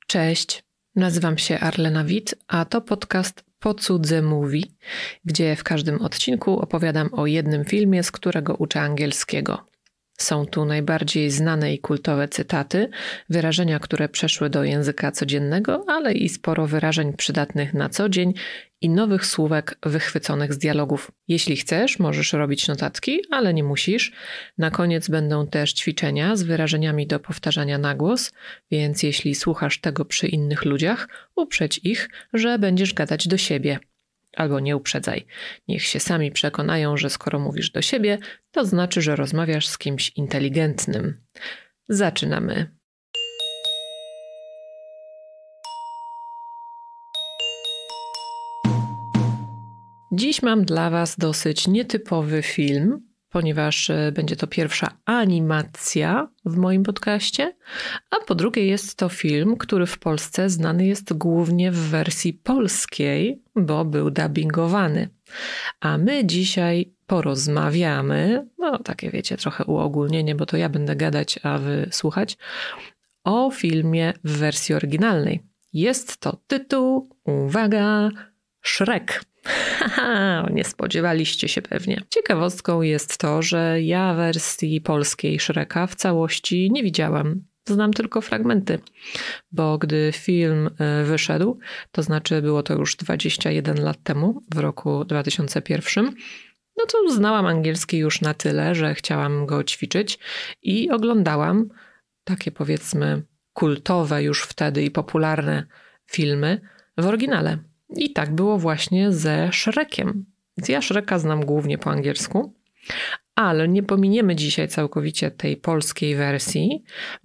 Cześć, nazywam się Arlena Witt, a to podcast Po cudze mówi, gdzie w każdym odcinku opowiadam o jednym filmie, z którego uczę angielskiego. Są tu najbardziej znane i kultowe cytaty, wyrażenia, które przeszły do języka codziennego, ale i sporo wyrażeń przydatnych na co dzień i nowych słówek wychwyconych z dialogów. Jeśli chcesz, możesz robić notatki, ale nie musisz. Na koniec będą też ćwiczenia z wyrażeniami do powtarzania na głos, więc jeśli słuchasz tego przy innych ludziach, uprzedź ich, że będziesz gadać do siebie. Albo nie uprzedzaj. Niech się sami przekonają, że skoro mówisz do siebie, to znaczy, że rozmawiasz z kimś inteligentnym. Zaczynamy. Dziś mam dla Was dosyć nietypowy film, ponieważ będzie to pierwsza animacja w moim podcaście, a po drugie jest to film, który w Polsce znany jest głównie w wersji polskiej, bo był dubbingowany. A my dzisiaj porozmawiamy, takie wiecie, trochę uogólnienie, bo to ja będę gadać, a wy słuchać, o filmie w wersji oryginalnej. Jest to tytuł, uwaga, Shrek. Haha, nie spodziewaliście się pewnie. Ciekawostką jest to, że ja wersji polskiej Shreka w całości nie widziałam. Znam tylko fragmenty, bo gdy film wyszedł, to znaczy było to już 21 lat temu, w roku 2001, no to znałam angielski już na tyle, że chciałam go ćwiczyć i oglądałam takie powiedzmy kultowe już wtedy i popularne filmy w oryginale. I tak było właśnie ze Shrekiem. Więc ja Shreka znam głównie po angielsku, ale nie pominiemy dzisiaj całkowicie tej polskiej wersji,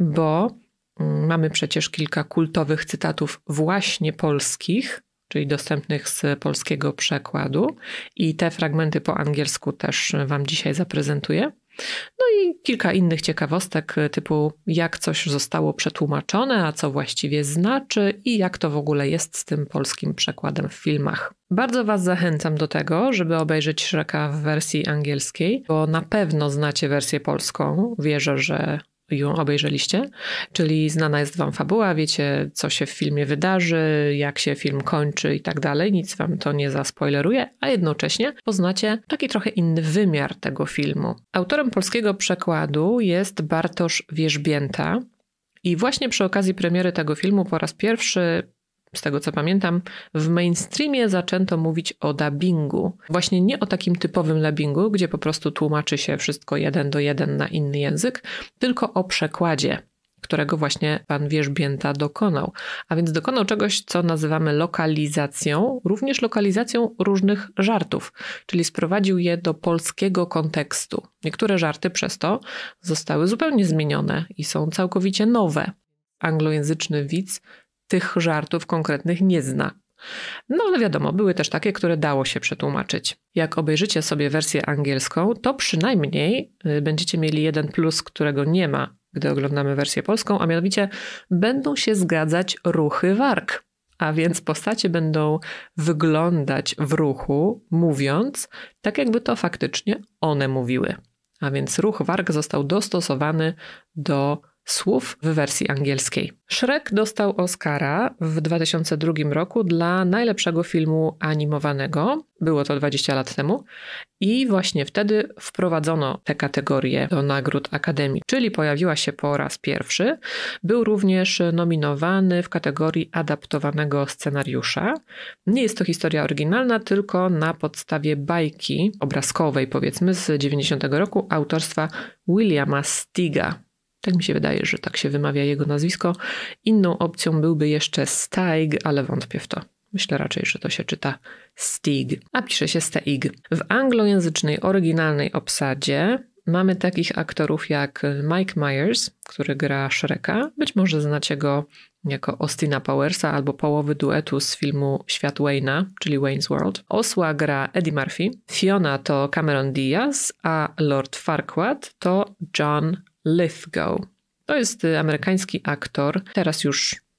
bo mamy przecież kilka kultowych cytatów właśnie polskich, czyli dostępnych z polskiego przekładu i te fragmenty po angielsku też Wam dzisiaj zaprezentuję. No i kilka innych ciekawostek typu jak coś zostało przetłumaczone, a co właściwie znaczy i jak to w ogóle jest z tym polskim przekładem w filmach. Bardzo Was zachęcam do tego, żeby obejrzeć Shreka w wersji angielskiej, bo na pewno znacie wersję polską, wierzę, że ją obejrzeliście, czyli znana jest Wam fabuła, wiecie co się w filmie wydarzy, jak się film kończy i tak dalej, nic Wam to nie zaspoileruje, a jednocześnie poznacie taki trochę inny wymiar tego filmu. Autorem polskiego przekładu jest Bartosz Wierzbięta i właśnie przy okazji premiery tego filmu po raz pierwszy, z tego co pamiętam, w mainstreamie zaczęto mówić o dubbingu. Właśnie nie o takim typowym dubbingu, gdzie po prostu tłumaczy się wszystko 1:1 na inny język, tylko o przekładzie, którego właśnie pan Wierzbięta dokonał. A więc dokonał czegoś, co nazywamy lokalizacją, również lokalizacją różnych żartów, czyli sprowadził je do polskiego kontekstu. Niektóre żarty przez to zostały zupełnie zmienione i są całkowicie nowe. Anglojęzyczny widz tych żartów konkretnych nie zna. No ale wiadomo, były też takie, które dało się przetłumaczyć. Jak obejrzycie sobie wersję angielską, to przynajmniej będziecie mieli jeden plus, którego nie ma, gdy oglądamy wersję polską, a mianowicie będą się zgadzać ruchy warg. A więc postacie będą wyglądać w ruchu, mówiąc, tak jakby to faktycznie one mówiły. A więc ruch warg został dostosowany do słów w wersji angielskiej. Shrek dostał Oscara w 2002 roku dla najlepszego filmu animowanego. Było to 20 lat temu. I właśnie wtedy wprowadzono tę kategorię do nagród Akademii, czyli pojawiła się po raz pierwszy. Był również nominowany w kategorii adaptowanego scenariusza. Nie jest to historia oryginalna, tylko na podstawie bajki obrazkowej, powiedzmy, z 90 roku autorstwa Williama Steega. Tak mi się wydaje, że tak się wymawia jego nazwisko. Inną opcją byłby jeszcze Steig, ale wątpię w to. Myślę raczej, że to się czyta Steig, a pisze się Steig. W anglojęzycznej, oryginalnej obsadzie mamy takich aktorów jak Mike Myers, który gra Shreka. Być może znacie go jako Austina Powersa albo połowy duetu z filmu Świat Wayne'a, czyli Wayne's World. Osła gra Eddie Murphy. Fiona to Cameron Diaz, a Lord Farquaad to John Lithgow. To jest amerykański aktor, teraz już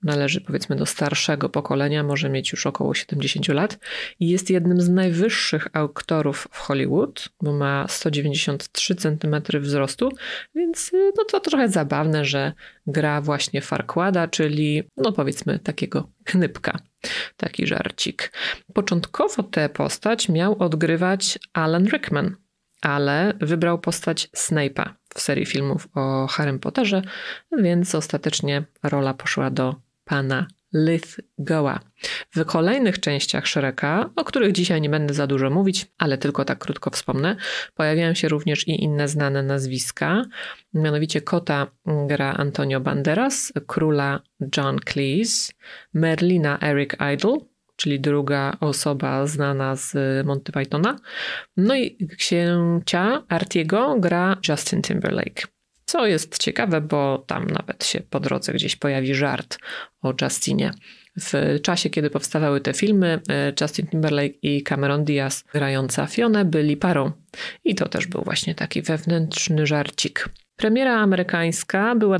należy powiedzmy do starszego pokolenia, może mieć już około 70 lat i jest jednym z najwyższych aktorów w Hollywood, bo ma 193 cm wzrostu, więc no to trochę zabawne, że gra właśnie Farquada, czyli no powiedzmy takiego knypka. Taki żarcik. Początkowo tę postać miał odgrywać Alan Rickman, ale wybrał postać Snape'a w serii filmów o Harrym Potterze, więc ostatecznie rola poszła do pana Lithgowa. W kolejnych częściach Shreka, o których dzisiaj nie będę za dużo mówić, ale tylko tak krótko wspomnę, pojawiają się również i inne znane nazwiska. Mianowicie kota gra Antonio Banderas, króla John Cleese, Merlina Eric Idle, czyli druga osoba znana z Monty Pythona. No i księcia Artiego gra Justin Timberlake. Co jest ciekawe, bo tam nawet się po drodze gdzieś pojawi żart o Justinie. W czasie, kiedy powstawały te filmy, Justin Timberlake i Cameron Diaz grająca Fionę byli parą. I to też był właśnie taki wewnętrzny żarcik. Premiera amerykańska była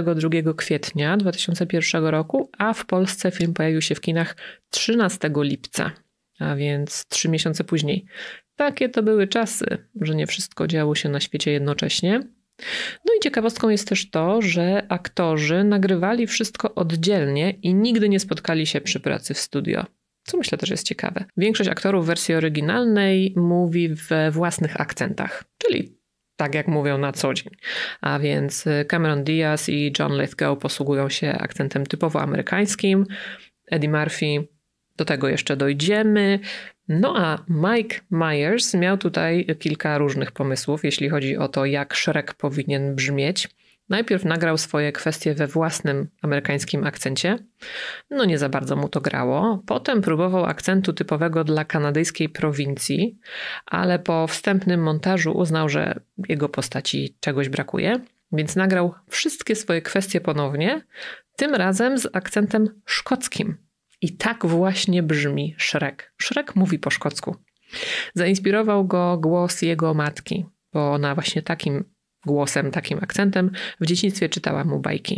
22 kwietnia 2001 roku, a w Polsce film pojawił się w kinach 13 lipca, a więc 3 miesiące później. Takie to były czasy, że nie wszystko działo się na świecie jednocześnie. No i ciekawostką jest też to, że aktorzy nagrywali wszystko oddzielnie i nigdy nie spotkali się przy pracy w studio. Co myślę też jest ciekawe. Większość aktorów w wersji oryginalnej mówi we własnych akcentach, czyli tak jak mówią na co dzień. A więc Cameron Diaz i John Lithgow posługują się akcentem typowo amerykańskim. Eddie Murphy, do tego jeszcze dojdziemy. No a Mike Myers miał tutaj kilka różnych pomysłów, jeśli chodzi o to, jak Shrek powinien brzmieć. Najpierw nagrał swoje kwestie we własnym amerykańskim akcencie. No nie za bardzo mu to grało. Potem próbował akcentu typowego dla kanadyjskiej prowincji, ale po wstępnym montażu uznał, że jego postaci czegoś brakuje, więc nagrał wszystkie swoje kwestie ponownie, tym razem z akcentem szkockim. I tak właśnie brzmi Shrek. Shrek mówi po szkocku. Zainspirował go głos jego matki, bo ona właśnie takim głosem, takim akcentem w dzieciństwie czytała mu bajki.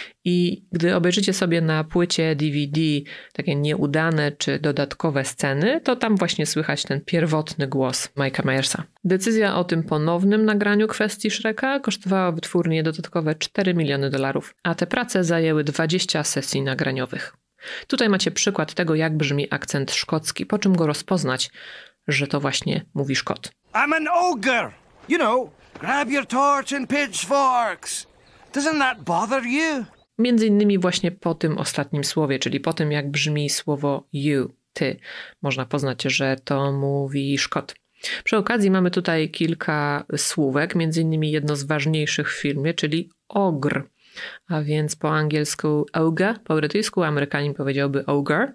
I gdy obejrzycie sobie na płycie DVD takie nieudane czy dodatkowe sceny, to tam właśnie słychać ten pierwotny głos Mike'a Myersa. Decyzja o tym ponownym nagraniu kwestii Shreka kosztowała wytwórnię dodatkowe $4 miliony, a te prace zajęły 20 sesji nagraniowych. Tutaj macie przykład tego, jak brzmi akcent szkocki, po czym go rozpoznać, że to właśnie mówi Szkot. I'm an ogre! You know, grab your torch and pitchforks! Doesn't that bother you? Między innymi właśnie po tym ostatnim słowie, czyli po tym, jak brzmi słowo you, ty, można poznać, że to mówi Szkot. Przy okazji mamy tutaj kilka słówek, między innymi jedno z ważniejszych w filmie, czyli ogr. A więc po angielsku ogre, po brytyjsku Amerykanin powiedziałby ogre.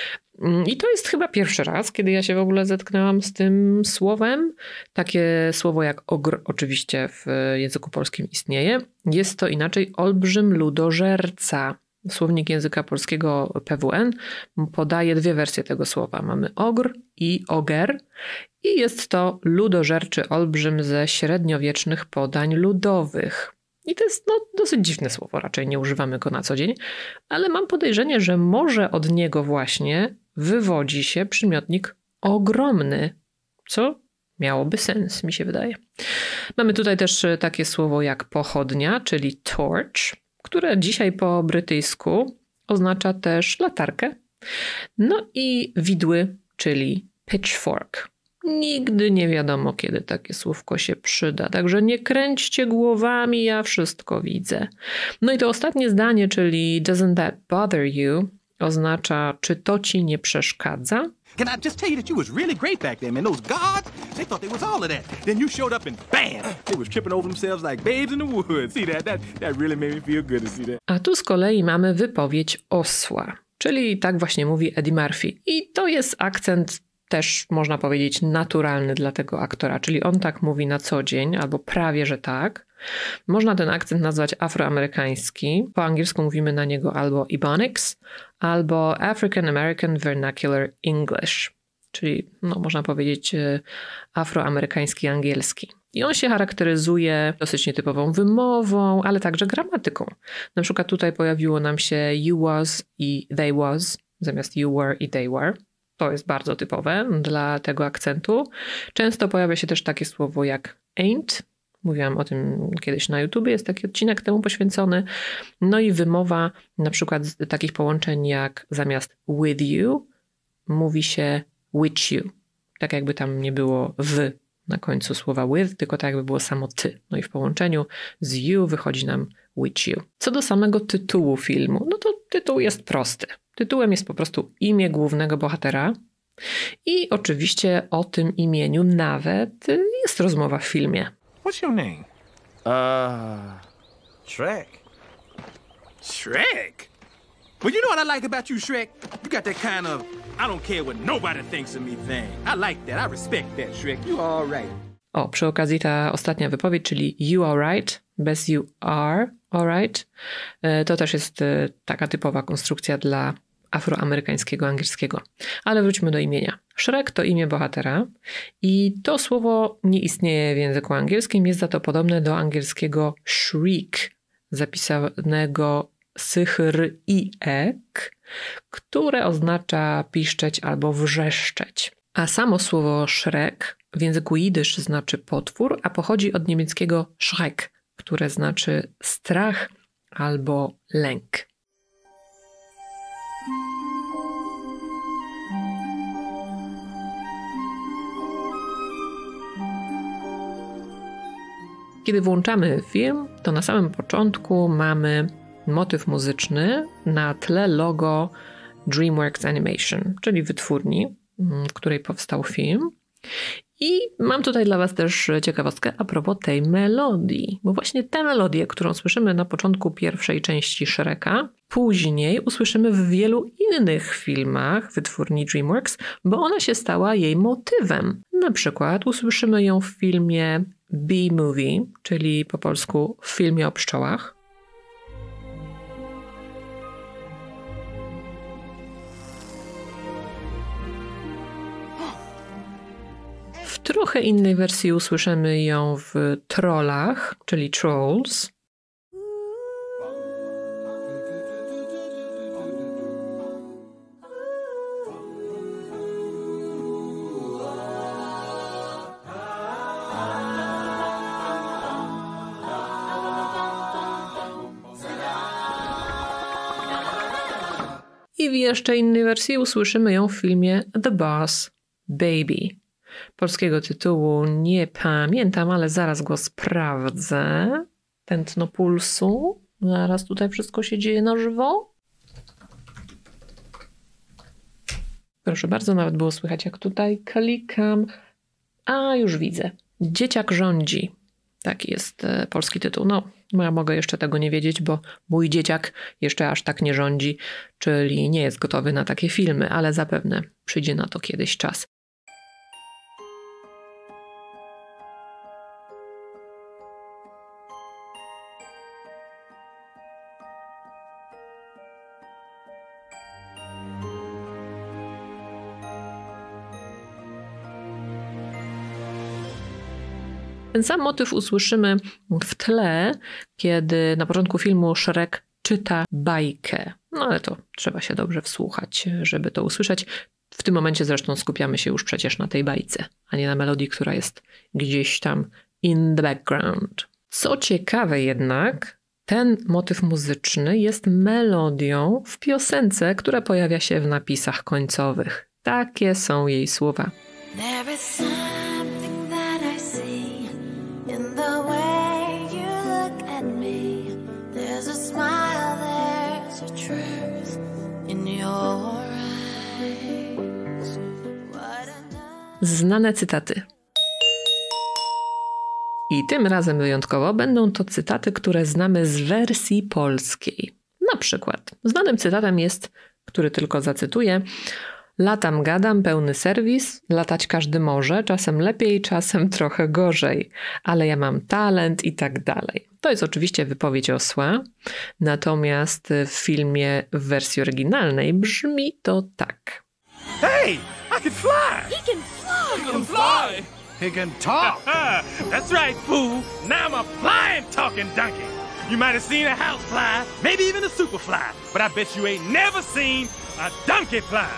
I to jest chyba pierwszy raz, kiedy ja się w ogóle zetknęłam z tym słowem. Takie słowo jak ogr oczywiście w języku polskim istnieje. Jest to inaczej olbrzym ludożerca. Słownik języka polskiego PWN podaje dwie wersje tego słowa. Mamy ogr i oger i jest to ludożerczy olbrzym ze średniowiecznych podań ludowych. I to jest dosyć dziwne słowo, raczej nie używamy go na co dzień, ale mam podejrzenie, że może od niego właśnie wywodzi się przymiotnik ogromny, co miałoby sens, mi się wydaje. Mamy tutaj też takie słowo jak pochodnia, czyli torch, które dzisiaj po brytyjsku oznacza też latarkę. No i widły, czyli pitchfork. Nigdy nie wiadomo, kiedy takie słówko się przyda, także nie kręćcie głowami, ja wszystko widzę. No i to ostatnie zdanie, czyli doesn't that bother you, oznacza, czy to ci nie przeszkadza? Can I just tell you that you was really great back then, man? Those gods, they thought they was all of that. Then you showed up and bam! They was tripping over themselves like babes in the woods. See that? That really made me feel good to see that. A tu z kolei mamy wypowiedź osła, czyli tak właśnie mówi Eddie Murphy. I to jest akcent też, można powiedzieć, naturalny dla tego aktora, czyli on tak mówi na co dzień, albo prawie, że tak. Można ten akcent nazwać afroamerykański. Po angielsku mówimy na niego albo Ebonics, albo African American Vernacular English, czyli można powiedzieć afroamerykański angielski. I on się charakteryzuje dosyć nietypową wymową, ale także gramatyką. Na przykład tutaj pojawiło nam się you was i they was zamiast you were i they were. To jest bardzo typowe dla tego akcentu. Często pojawia się też takie słowo jak ain't. Mówiłam o tym kiedyś na YouTubie, jest taki odcinek temu poświęcony. No i wymowa na przykład z takich połączeń jak zamiast with you mówi się with you. Tak jakby tam nie było w na końcu słowa with, tylko tak jakby było samo ty. No i w połączeniu z you wychodzi nam with you. Co do samego tytułu filmu, no to tytuł jest prosty. Tytułem jest po prostu imię głównego bohatera i oczywiście o tym imieniu nawet jest rozmowa w filmie. What's your name? Shrek. Shrek? Well, you know what I like about you, Shrek? You got that kind of, I don't care what nobody thinks of me thing. I like that. I respect that, Shrek. You all right. O, przy okazji ta ostatnia wypowiedź, czyli you alright, bez you are alright, to też jest taka typowa konstrukcja dla afroamerykańskiego angielskiego. Ale wróćmy do imienia. Shrek to imię bohatera i to słowo nie istnieje w języku angielskim, jest za to podobne do angielskiego shriek, zapisanego sychr-iek, które oznacza piszczeć albo wrzeszczeć. A samo słowo Shrek w języku jidysz znaczy potwór, a pochodzi od niemieckiego Schreck, które znaczy strach albo lęk. Kiedy włączamy film, to na samym początku mamy motyw muzyczny na tle logo DreamWorks Animation, czyli wytwórni, w której powstał film. I mam tutaj dla Was też ciekawostkę a propos tej melodii, bo właśnie tę melodię, którą słyszymy na początku pierwszej części Shreka, później usłyszymy w wielu innych filmach wytwórni DreamWorks, bo ona się stała jej motywem. Na przykład usłyszymy ją w filmie Bee Movie, czyli po polsku w filmie o pszczołach. W trochę innej wersji usłyszymy ją w Trollach, czyli Trolls. I w jeszcze innej wersji usłyszymy ją w filmie The Boss Baby. Polskiego tytułu nie pamiętam, ale zaraz go sprawdzę. Tętno pulsu. Zaraz tutaj wszystko się dzieje na żywo. Proszę bardzo, nawet było słychać jak tutaj klikam. A, już widzę. Dzieciak rządzi. Taki jest polski tytuł. No, ja mogę jeszcze tego nie wiedzieć, bo mój dzieciak jeszcze aż tak nie rządzi, czyli nie jest gotowy na takie filmy, ale zapewne przyjdzie na to kiedyś czas. Ten sam motyw usłyszymy w tle, kiedy na początku filmu Shrek czyta bajkę. No ale to trzeba się dobrze wsłuchać, żeby to usłyszeć. W tym momencie zresztą skupiamy się już przecież na tej bajce, a nie na melodii, która jest gdzieś tam in the background. Co ciekawe jednak, ten motyw muzyczny jest melodią w piosence, która pojawia się w napisach końcowych. Takie są jej słowa. There is something that I see in the way you look at me. There's a smile, there's a truth in your eyes. Znane cytaty. I tym razem wyjątkowo będą to cytaty, które znamy z wersji polskiej. Na przykład znanym cytatem jest, który tylko zacytuję: latam, gadam, pełny serwis, latać każdy może, czasem lepiej, czasem trochę gorzej, ale ja mam talent i tak dalej. To jest oczywiście wypowiedź osła, natomiast w filmie w wersji oryginalnej brzmi to tak. Hey, I can fly! He can fly! I can fly! He can talk. That's right, fool. Now I'm a flying, talking donkey. You might have seen a house fly, maybe even a super fly, but I bet you ain't never seen a donkey fly.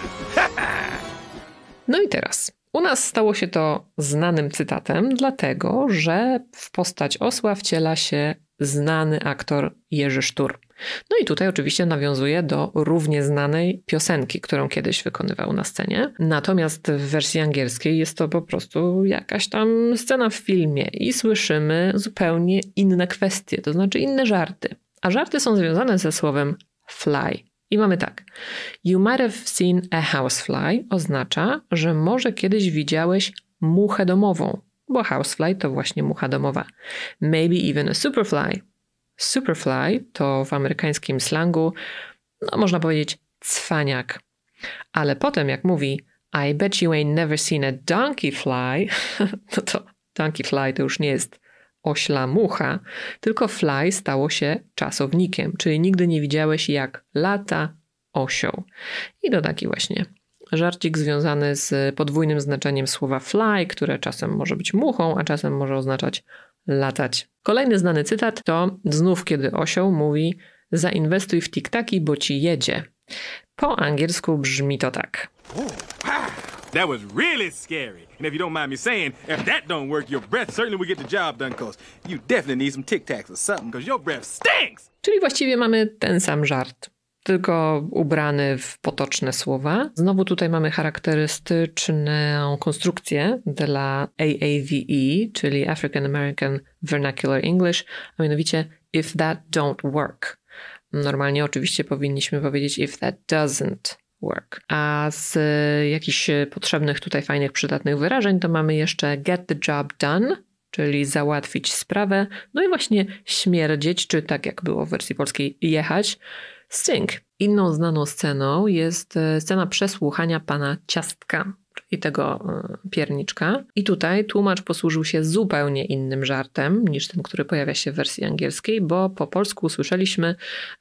No i teraz. U nas stało się to znanym cytatem, dlatego że w postać osła wciela się znany aktor Jerzy Sztur. No i tutaj oczywiście nawiązuje do równie znanej piosenki, którą kiedyś wykonywał na scenie. Natomiast w wersji angielskiej jest to po prostu jakaś tam scena w filmie i słyszymy zupełnie inne kwestie, to znaczy inne żarty. A żarty są związane ze słowem fly. I mamy tak. You might have seen a housefly oznacza, że może kiedyś widziałeś muchę domową, bo housefly to właśnie mucha domowa. Maybe even a superfly. Superfly to w amerykańskim slangu, no można powiedzieć cwaniak. Ale potem jak mówi I bet you ain't never seen a donkey fly, no to donkey fly to już nie jest ośla mucha, tylko fly stało się czasownikiem, czyli nigdy nie widziałeś jak lata osioł. I to taki właśnie żarcik związany z podwójnym znaczeniem słowa fly, które czasem może być muchą, a czasem może oznaczać latać. Kolejny znany cytat to znów kiedy osioł mówi zainwestuj w tiktaki, bo ci jedzie. Po angielsku brzmi to tak. That was really scary. And if you don't mind me saying, if that don't work, your breath certainly will get the job done, cause you definitely need some Tic Tacs or something, cause your breath stinks! Czyli właściwie mamy ten sam żart, tylko ubrany w potoczne słowa. Znowu tutaj mamy charakterystyczną konstrukcję dla AAVE, czyli African American Vernacular English, a mianowicie if that don't work. Normalnie oczywiście powinniśmy powiedzieć if that doesn't work. A z jakichś potrzebnych tutaj fajnych, przydatnych wyrażeń to mamy jeszcze get the job done, czyli załatwić sprawę, no i właśnie śmierdzieć, czy tak jak było w wersji polskiej jechać, stink. Inną znaną sceną jest scena przesłuchania pana Ciastka, czyli tego pierniczka. I tutaj tłumacz posłużył się zupełnie innym żartem niż ten, który pojawia się w wersji angielskiej, bo po polsku usłyszeliśmy,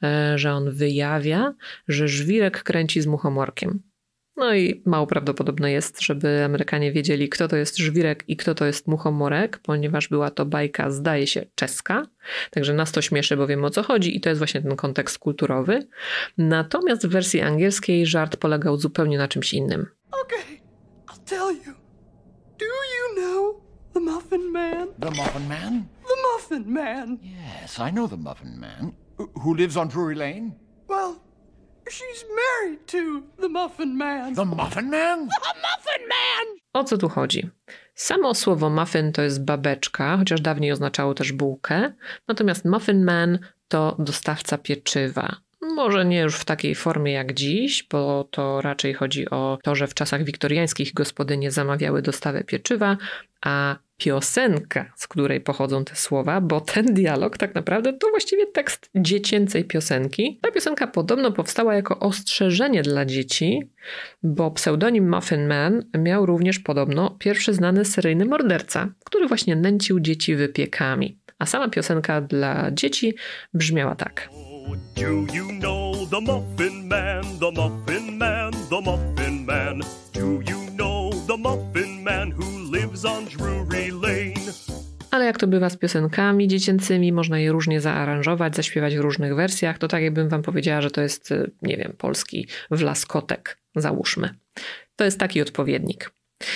że on wyjawia, że żwirek kręci z muchomorkiem. No i mało prawdopodobne jest, żeby Amerykanie wiedzieli, kto to jest żwirek i kto to jest muchomorek, ponieważ była to bajka, zdaje się, czeska. Także nas to śmieszy, bo wiemy o co chodzi i to jest właśnie ten kontekst kulturowy. Natomiast w wersji angielskiej żart polegał zupełnie na czymś innym. Okay, I'll tell you. Do you know the Muffin Man? The Muffin Man? The Muffin Man. Yes, I know the Muffin Man. Who lives on Drury Lane? Well, she's married to the Muffin Man. The Muffin Man? The Muffin Man! O co tu chodzi? Samo słowo muffin to jest babeczka, chociaż dawniej oznaczało też bułkę. Natomiast Muffin Man to dostawca pieczywa. Może nie już w takiej formie jak dziś, bo to raczej chodzi o to, że w czasach wiktoriańskich gospodynie zamawiały dostawę pieczywa, a piosenka, z której pochodzą te słowa, bo ten dialog tak naprawdę to właściwie tekst dziecięcej piosenki. Ta piosenka podobno powstała jako ostrzeżenie dla dzieci, bo pseudonim Muffin Man miał również podobno pierwszy znany seryjny morderca, który właśnie nęcił dzieci wypiekami. A sama piosenka dla dzieci brzmiała tak. Do you know the Muffin Man, the Muffin Man, the Muffin Man? Do you know the Muffin Man who lives on Drury Lane? Ale jak to bywa z piosenkami dziecięcymi, można je różnie zaaranżować, zaśpiewać w różnych wersjach. To tak jakbym wam powiedziała, że to jest, nie wiem, polski wlaskotek, załóżmy. To jest taki odpowiednik.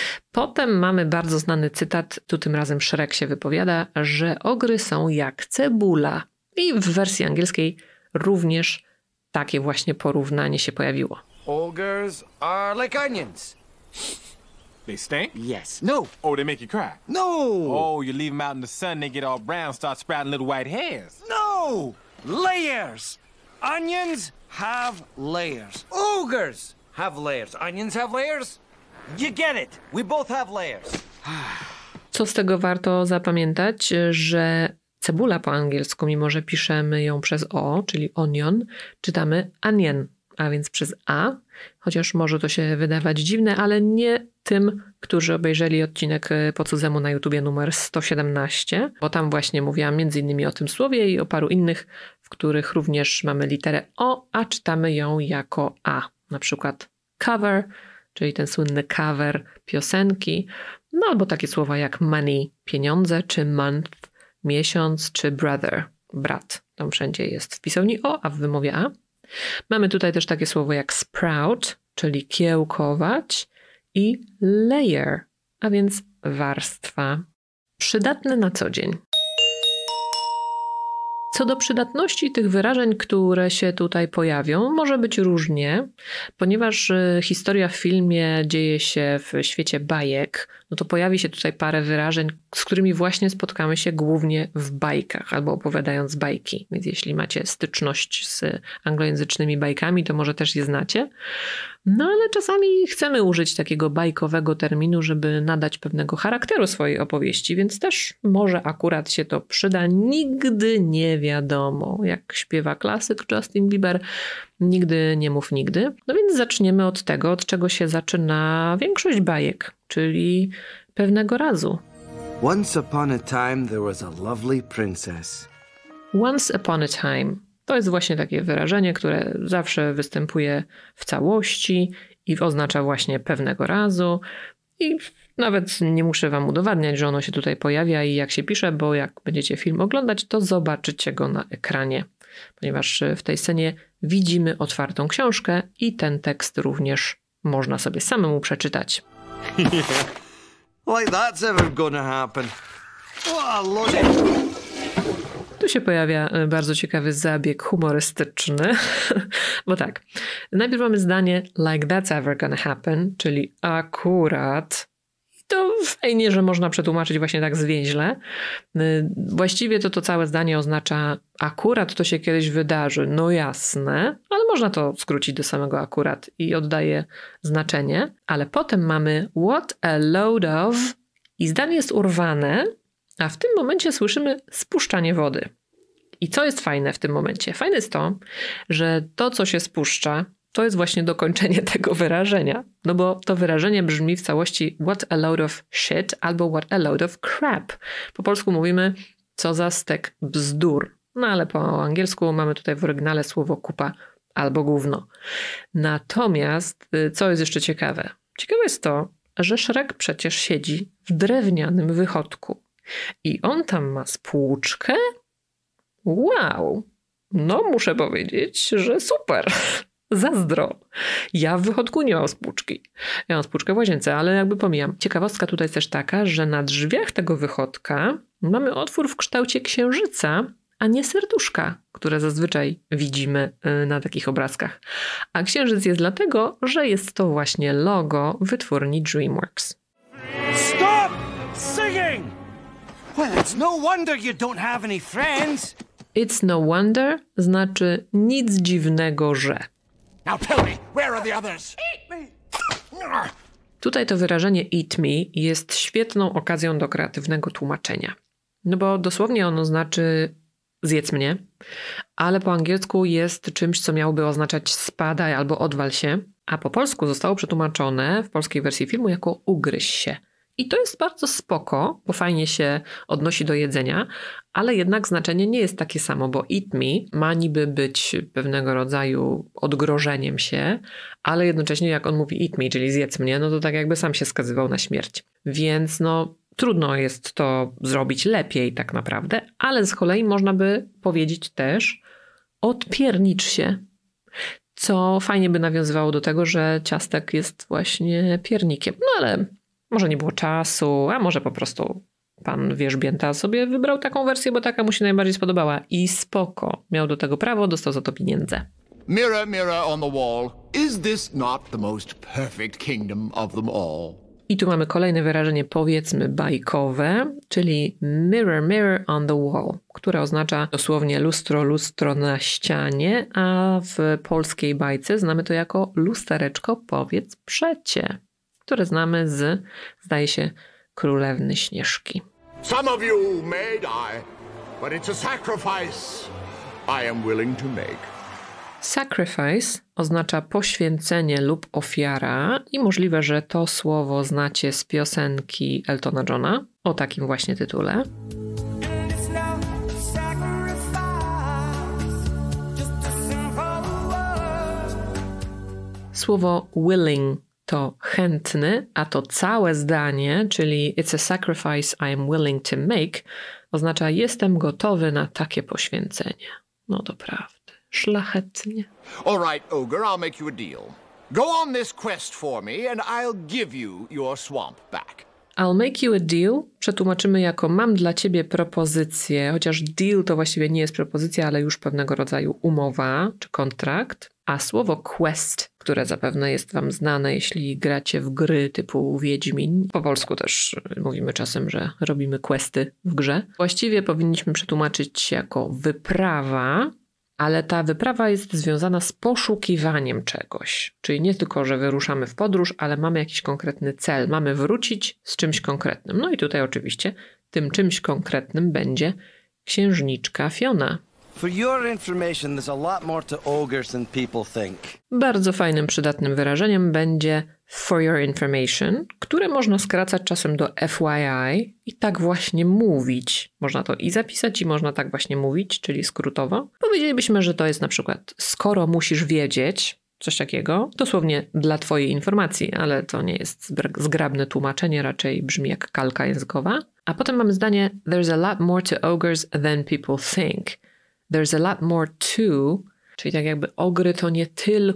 Potem mamy bardzo znany cytat, tu tym razem Shrek się wypowiada, że ogry są jak cebula. I w wersji angielskiej również takie właśnie porównanie się pojawiło. Ogres are like onions. They stink? Yes. No. Oh, they make you cry? No. Oh, you leave them out in the sun, they get all brown, start sprouting little white hairs. No. Layers. Onions have layers. Ogres have layers. Onions have layers. You get it. We both have layers. Co z tego warto zapamiętać, że cebula po angielsku, mimo że piszemy ją przez O, czyli onion, czytamy onion, a więc przez A, chociaż może to się wydawać dziwne, ale nie tym, którzy obejrzeli odcinek po cudzemu na YouTubie numer 117, bo tam właśnie mówiłam m.in. o tym słowie i o paru innych, w których również mamy literę O, a czytamy ją jako A. Na przykład cover, czyli ten słynny cover piosenki, No albo takie słowa jak money, pieniądze, czy month, miesiąc, czy brother, brat. Tam wszędzie jest w pisowni O, a w wymowie A. Mamy tutaj też takie słowo jak sprout, czyli kiełkować, i layer, a więc warstwa. Przydatne na co dzień. Co do przydatności tych wyrażeń, które się tutaj pojawią, może być różnie, ponieważ historia w filmie dzieje się w świecie bajek, no to pojawi się tutaj parę wyrażeń, z którymi właśnie spotkamy się głównie w bajkach albo opowiadając bajki. Więc jeśli macie styczność z anglojęzycznymi bajkami, to może też je znacie. No ale czasami chcemy użyć takiego bajkowego terminu, żeby nadać pewnego charakteru swojej opowieści, więc też może akurat się to przyda. Nigdy nie wiadomo, jak śpiewa klasyk Justin Bieber, nigdy nie mów nigdy. No więc zaczniemy od tego, od czego się zaczyna większość bajek, czyli pewnego razu. Once upon a time there was a lovely princess. Once upon a time. To jest właśnie takie wyrażenie, które zawsze występuje w całości i oznacza właśnie pewnego razu. I nawet nie muszę wam udowadniać, że ono się tutaj pojawia i jak się pisze, bo jak będziecie film oglądać, to zobaczycie go na ekranie. Ponieważ w tej scenie widzimy otwartą książkę i ten tekst również można sobie samemu przeczytać. Like that's ever gonna happen. What a load. Tu się pojawia bardzo ciekawy zabieg humorystyczny, bo tak, najpierw mamy zdanie like that's ever gonna happen, czyli akurat. I to fajnie, że można przetłumaczyć właśnie tak zwięźle. Właściwie to całe zdanie oznacza akurat to się kiedyś wydarzy, no jasne, ale można to skrócić do samego akurat i oddaje znaczenie. Ale potem mamy what a load of i zdanie jest urwane, a w tym momencie słyszymy spuszczanie wody. I co jest fajne w tym momencie? Fajne jest to, że to, co się spuszcza, to jest właśnie dokończenie tego wyrażenia. No bo to wyrażenie brzmi w całości what a load of shit albo what a load of crap. Po polsku mówimy co za stek bzdur. No ale po angielsku mamy tutaj w oryginale słowo kupa albo gówno. Natomiast co jest jeszcze ciekawe? Ciekawe jest to, że Shrek przecież siedzi w drewnianym wychodku. I on tam ma spłuczkę? Wow! No muszę powiedzieć, że super. Zazdro. Ja w wychodku nie mam spłuczki. Ja mam spłuczkę w łazience, ale jakby pomijam. Ciekawostka tutaj jest też taka, że na drzwiach tego wychodka mamy otwór w kształcie księżyca, a nie serduszka, które zazwyczaj widzimy na takich obrazkach. A księżyc jest dlatego, że jest to właśnie logo wytwórni DreamWorks. Stop singing! Well, it's no wonder you don't have any friends. It's no wonder znaczy nic dziwnego, że. Now tell me, where are the others? Eat me! Tutaj to wyrażenie eat me jest świetną okazją do kreatywnego tłumaczenia. No bo dosłownie ono znaczy zjedz mnie, ale po angielsku jest czymś, co miałoby oznaczać spadaj albo odwal się, a po polsku zostało przetłumaczone w polskiej wersji filmu jako ugryź się. I to jest bardzo spoko, bo fajnie się odnosi do jedzenia, ale jednak znaczenie nie jest takie samo, bo eat me ma niby być pewnego rodzaju odgrożeniem się, ale jednocześnie jak on mówi eat me, czyli zjedz mnie, no to tak jakby sam się skazywał na śmierć. Więc no trudno jest to zrobić lepiej tak naprawdę, ale z kolei można by powiedzieć też odpiernicz się, co fajnie by nawiązywało do tego, że ciastek jest właśnie piernikiem. No ale może nie było czasu, a może po prostu pan wierzbięta sobie wybrał taką wersję, bo taka mu się najbardziej spodobała. I spoko. Miał do tego prawo, dostał za to pieniądze. Mirror, mirror on the wall, is this not the most perfect kingdom of them all? I tu mamy kolejne wyrażenie, powiedzmy bajkowe, czyli mirror, mirror on the wall, które oznacza dosłownie lustro, lustro na ścianie, a w polskiej bajce znamy to jako lustereczko powiedz przecie, które znamy z, zdaje się, Królewny Śnieżki. Some of you may die, but it's a sacrifice I am willing to make. Sacrifice oznacza poświęcenie lub ofiara i możliwe, że to słowo znacie z piosenki Eltona Johna o takim właśnie tytule. Słowo willing to chętny, a to całe zdanie, czyli it's a sacrifice I'm willing to make, oznacza jestem gotowy na takie poświęcenie. No doprawdy, szlachetnie. All right, Ogre, I'll make you a deal. Go on this quest for me and I'll give you your swamp back. I'll make you a deal przetłumaczymy jako mam dla ciebie propozycję, chociaż deal to właściwie nie jest propozycja, ale już pewnego rodzaju umowa czy kontrakt. A słowo quest, które zapewne jest wam znane, jeśli gracie w gry typu Wiedźmin, po polsku też mówimy czasem, że robimy questy w grze, właściwie powinniśmy przetłumaczyć jako wyprawa, ale ta wyprawa jest związana z poszukiwaniem czegoś. Czyli nie tylko, że wyruszamy w podróż, ale mamy jakiś konkretny cel. Mamy wrócić z czymś konkretnym. No i tutaj oczywiście tym czymś konkretnym będzie księżniczka Fiona. For your information, there's a lot more to ogres than people think. Bardzo fajnym, przydatnym wyrażeniem będzie for your information, które można skracać czasem do FYI i tak właśnie mówić. Można to i zapisać, i można tak właśnie mówić, czyli skrótowo. Powiedzielibyśmy, że to jest na przykład skoro musisz wiedzieć, coś takiego, dosłownie dla twojej informacji, ale to nie jest zgrabne tłumaczenie, raczej brzmi jak kalka językowa. A potem mamy zdanie there's a lot more to ogres than people think. There's a lot more to, czyli tak jakby ogry to nie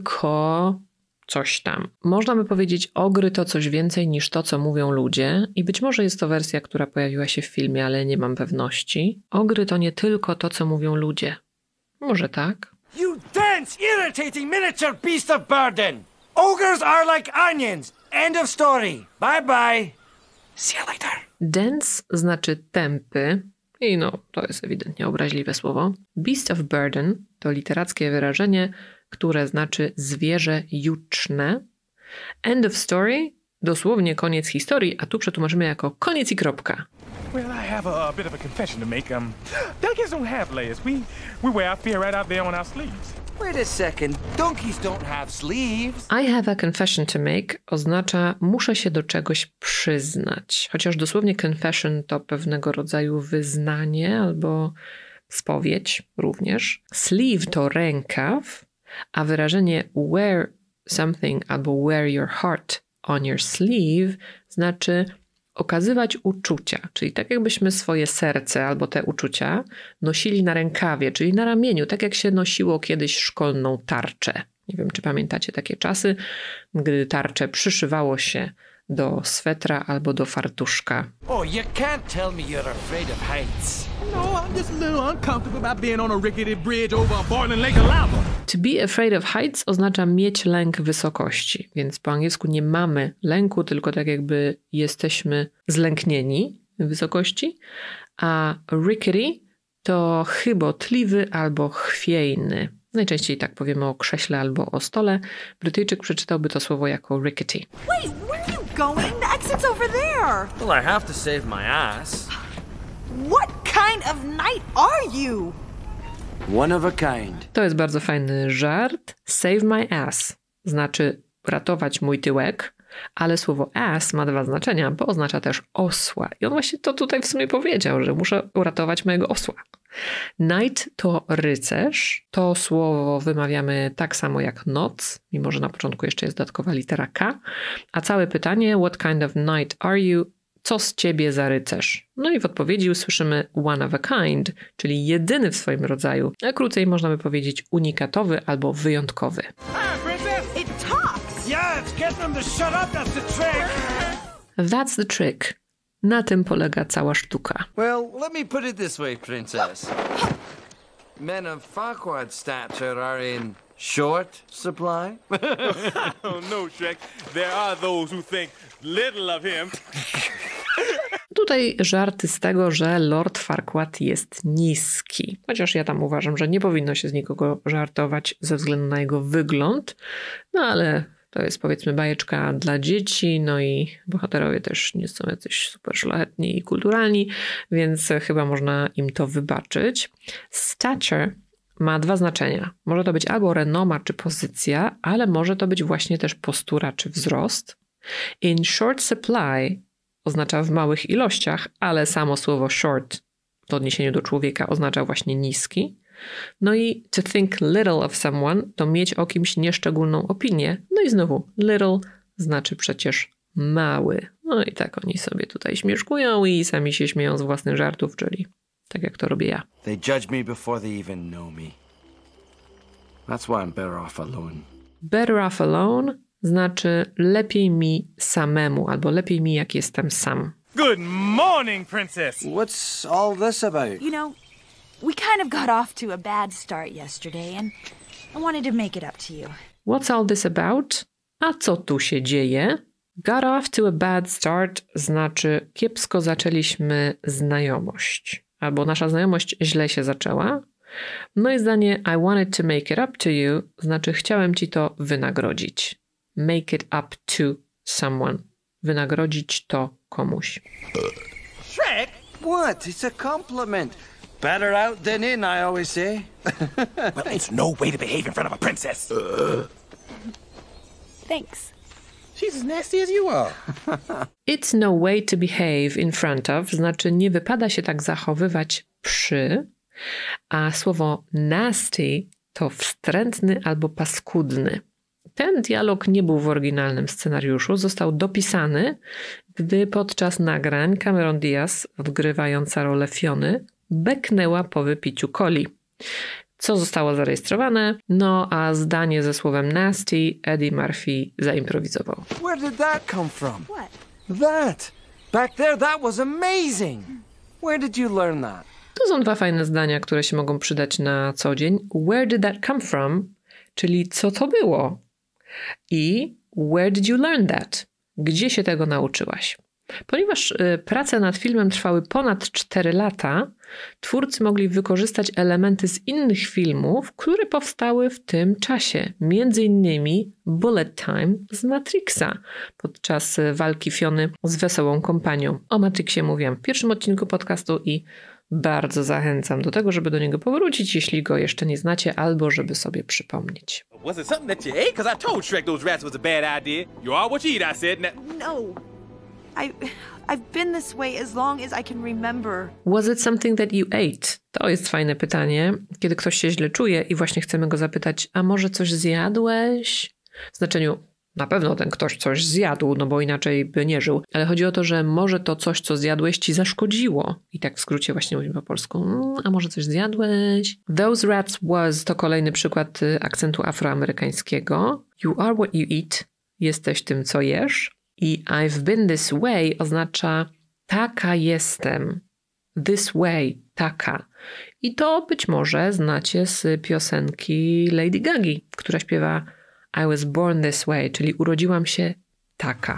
tylko coś tam. Można by powiedzieć ogry to coś więcej niż to, co mówią ludzie i być może jest to wersja, która pojawiła się w filmie, ale nie mam pewności. Ogry to nie tylko to, co mówią ludzie. Może tak? You dense, irritating miniature beast of burden! Ogres are like onions! End of story! Bye bye! See you later! Dense znaczy tępy. I no, to jest ewidentnie obraźliwe słowo. Beast of burden to literackie wyrażenie, które znaczy zwierzę juczne. End of story, dosłownie koniec historii, a tu przetłumaczymy jako koniec i kropka. Well, I have a bit of a confession to make. Delegates don't have layers. We wear our fear right out there on our sleeves. Wait a second. Donkeys don't have sleeves. I have a confession to make oznacza muszę się do czegoś przyznać. Chociaż dosłownie confession to pewnego rodzaju wyznanie albo spowiedź również. Sleeve to rękaw, a wyrażenie wear something albo wear your heart on your sleeve znaczy okazywać uczucia, czyli tak jakbyśmy swoje serce albo te uczucia nosili na rękawie, czyli na ramieniu, tak jak się nosiło kiedyś szkolną tarczę. Nie wiem, czy pamiętacie takie czasy, gdy tarczę przyszywało się do swetra albo do fartuszka. Oh, you can't tell me you're afraid of heights. No, I'm just a little uncomfortable about being on a rickety bridge over a boiling lake of lava. To be afraid of heights oznacza mieć lęk wysokości, więc po angielsku nie mamy lęku, tylko tak jakby jesteśmy zlęknieni wysokości, a rickety to chybotliwy albo chwiejny. Najczęściej tak powiemy o krześle albo o stole. Brytyjczyk przeczytałby to słowo jako rickety. Wait, where are you going? The exit's over there. Well, I have to save my ass. What kind of knight are you? One of a kind. To jest bardzo fajny żart. Save my ass znaczy ratować mój tyłek, ale słowo ass ma dwa znaczenia, bo oznacza też osła. I on właśnie to tutaj w sumie powiedział, że muszę uratować mojego osła. Knight to rycerz. To słowo wymawiamy tak samo jak noc, mimo że na początku jeszcze jest dodatkowa litera K. A całe pytanie, what kind of knight are you? Co z ciebie za rycerz? No i w odpowiedzi usłyszymy one of a kind, czyli jedyny w swoim rodzaju. A krócej można by powiedzieć unikatowy albo wyjątkowy. Hi, princess! It talks. Yeah, it's getting them to shut up, that's the trick! That's the trick. Na tym polega cała sztuka. Well, let me put it this way, princess. Men of Farquaad stature are in short supply. Oh, no, Shrek. There are those who think little of him. Tutaj żarty z tego, że Lord Farquaad jest niski. Chociaż ja tam uważam, że nie powinno się z nikogo żartować ze względu na jego wygląd. No ale to jest powiedzmy bajeczka dla dzieci, no i bohaterowie też nie są jacyś super szlachetni i kulturalni, więc chyba można im to wybaczyć. Stature ma dwa znaczenia. Może to być albo renoma czy pozycja, ale może to być właśnie też postura czy wzrost. In short supply oznacza w małych ilościach, ale samo słowo short w odniesieniu do człowieka oznacza właśnie niski. No i to think little of someone to mieć o kimś nieszczególną opinię. No i znowu little znaczy przecież mały. No i tak oni sobie tutaj śmieszkują i sami się śmieją z własnych żartów, czyli tak jak to robię ja. They judge me before they even know me. That's why I'm better off alone. Better off alone znaczy lepiej mi samemu, albo lepiej mi jak jestem sam. Good morning, Princess. What's all this about? You know, we kind of got off to a bad start yesterday, and I wanted to make it up to you. What's all this about? A co tu się dzieje? Got off to a bad start znaczy kiepsko zaczęliśmy znajomość. Albo nasza znajomość źle się zaczęła. No i zdanie I wanted to make it up to you znaczy chciałem ci to wynagrodzić. Make it up to someone. Wynagrodzić to komuś. Shrek? What? It's a compliment. Better out than in, I always say. Well, it's no way to behave in front of a princess. Thanks. She's as nasty as you are. It's no way to behave in front of znaczy nie wypada się tak zachowywać przy, a słowo nasty to wstrętny albo paskudny. Ten dialog nie był w oryginalnym scenariuszu, został dopisany, gdy podczas nagrań Cameron Diaz, odgrywająca rolę Fiony, beknęła po wypiciu coli. Co zostało zarejestrowane? No a zdanie ze słowem nasty Eddie Murphy zaimprowizował. Where did that come from? What? That! Back there, that was amazing! Where did you learn that? To są dwa fajne zdania, które się mogą przydać na co dzień. Where did that come from? Czyli co to było? I where did you learn that? Gdzie się tego nauczyłaś? Ponieważ prace nad filmem trwały ponad 4 lata, twórcy mogli wykorzystać elementy z innych filmów, które powstały w tym czasie. Między innymi Bullet Time z Matrixa podczas walki Fiony z wesołą kompanią. O Matrixie mówiłam w pierwszym odcinku podcastu i bardzo zachęcam do tego, żeby do niego powrócić, jeśli go jeszcze nie znacie, albo żeby sobie przypomnieć. Was it something that you ate? Because I told Shrek those rats was a bad idea. You are what you eat, I said. No. I've been this way as long as I can remember. Was it something that you ate? To jest fajne pytanie, kiedy ktoś się źle czuje i właśnie chcemy go zapytać, a może coś zjadłeś? W znaczeniu, na pewno ten ktoś coś zjadł, no bo inaczej by nie żył. Ale chodzi o to, że może to coś, co zjadłeś, ci zaszkodziło. I tak w skrócie właśnie mówimy po polsku. A może coś zjadłeś? Those rats was to kolejny przykład akcentu afroamerykańskiego. You are what you eat. Jesteś tym, co jesz. I I've been this way oznacza taka jestem. This way, taka. I to być może znacie z piosenki Lady Gagi, która śpiewa I was born this way, czyli urodziłam się taka.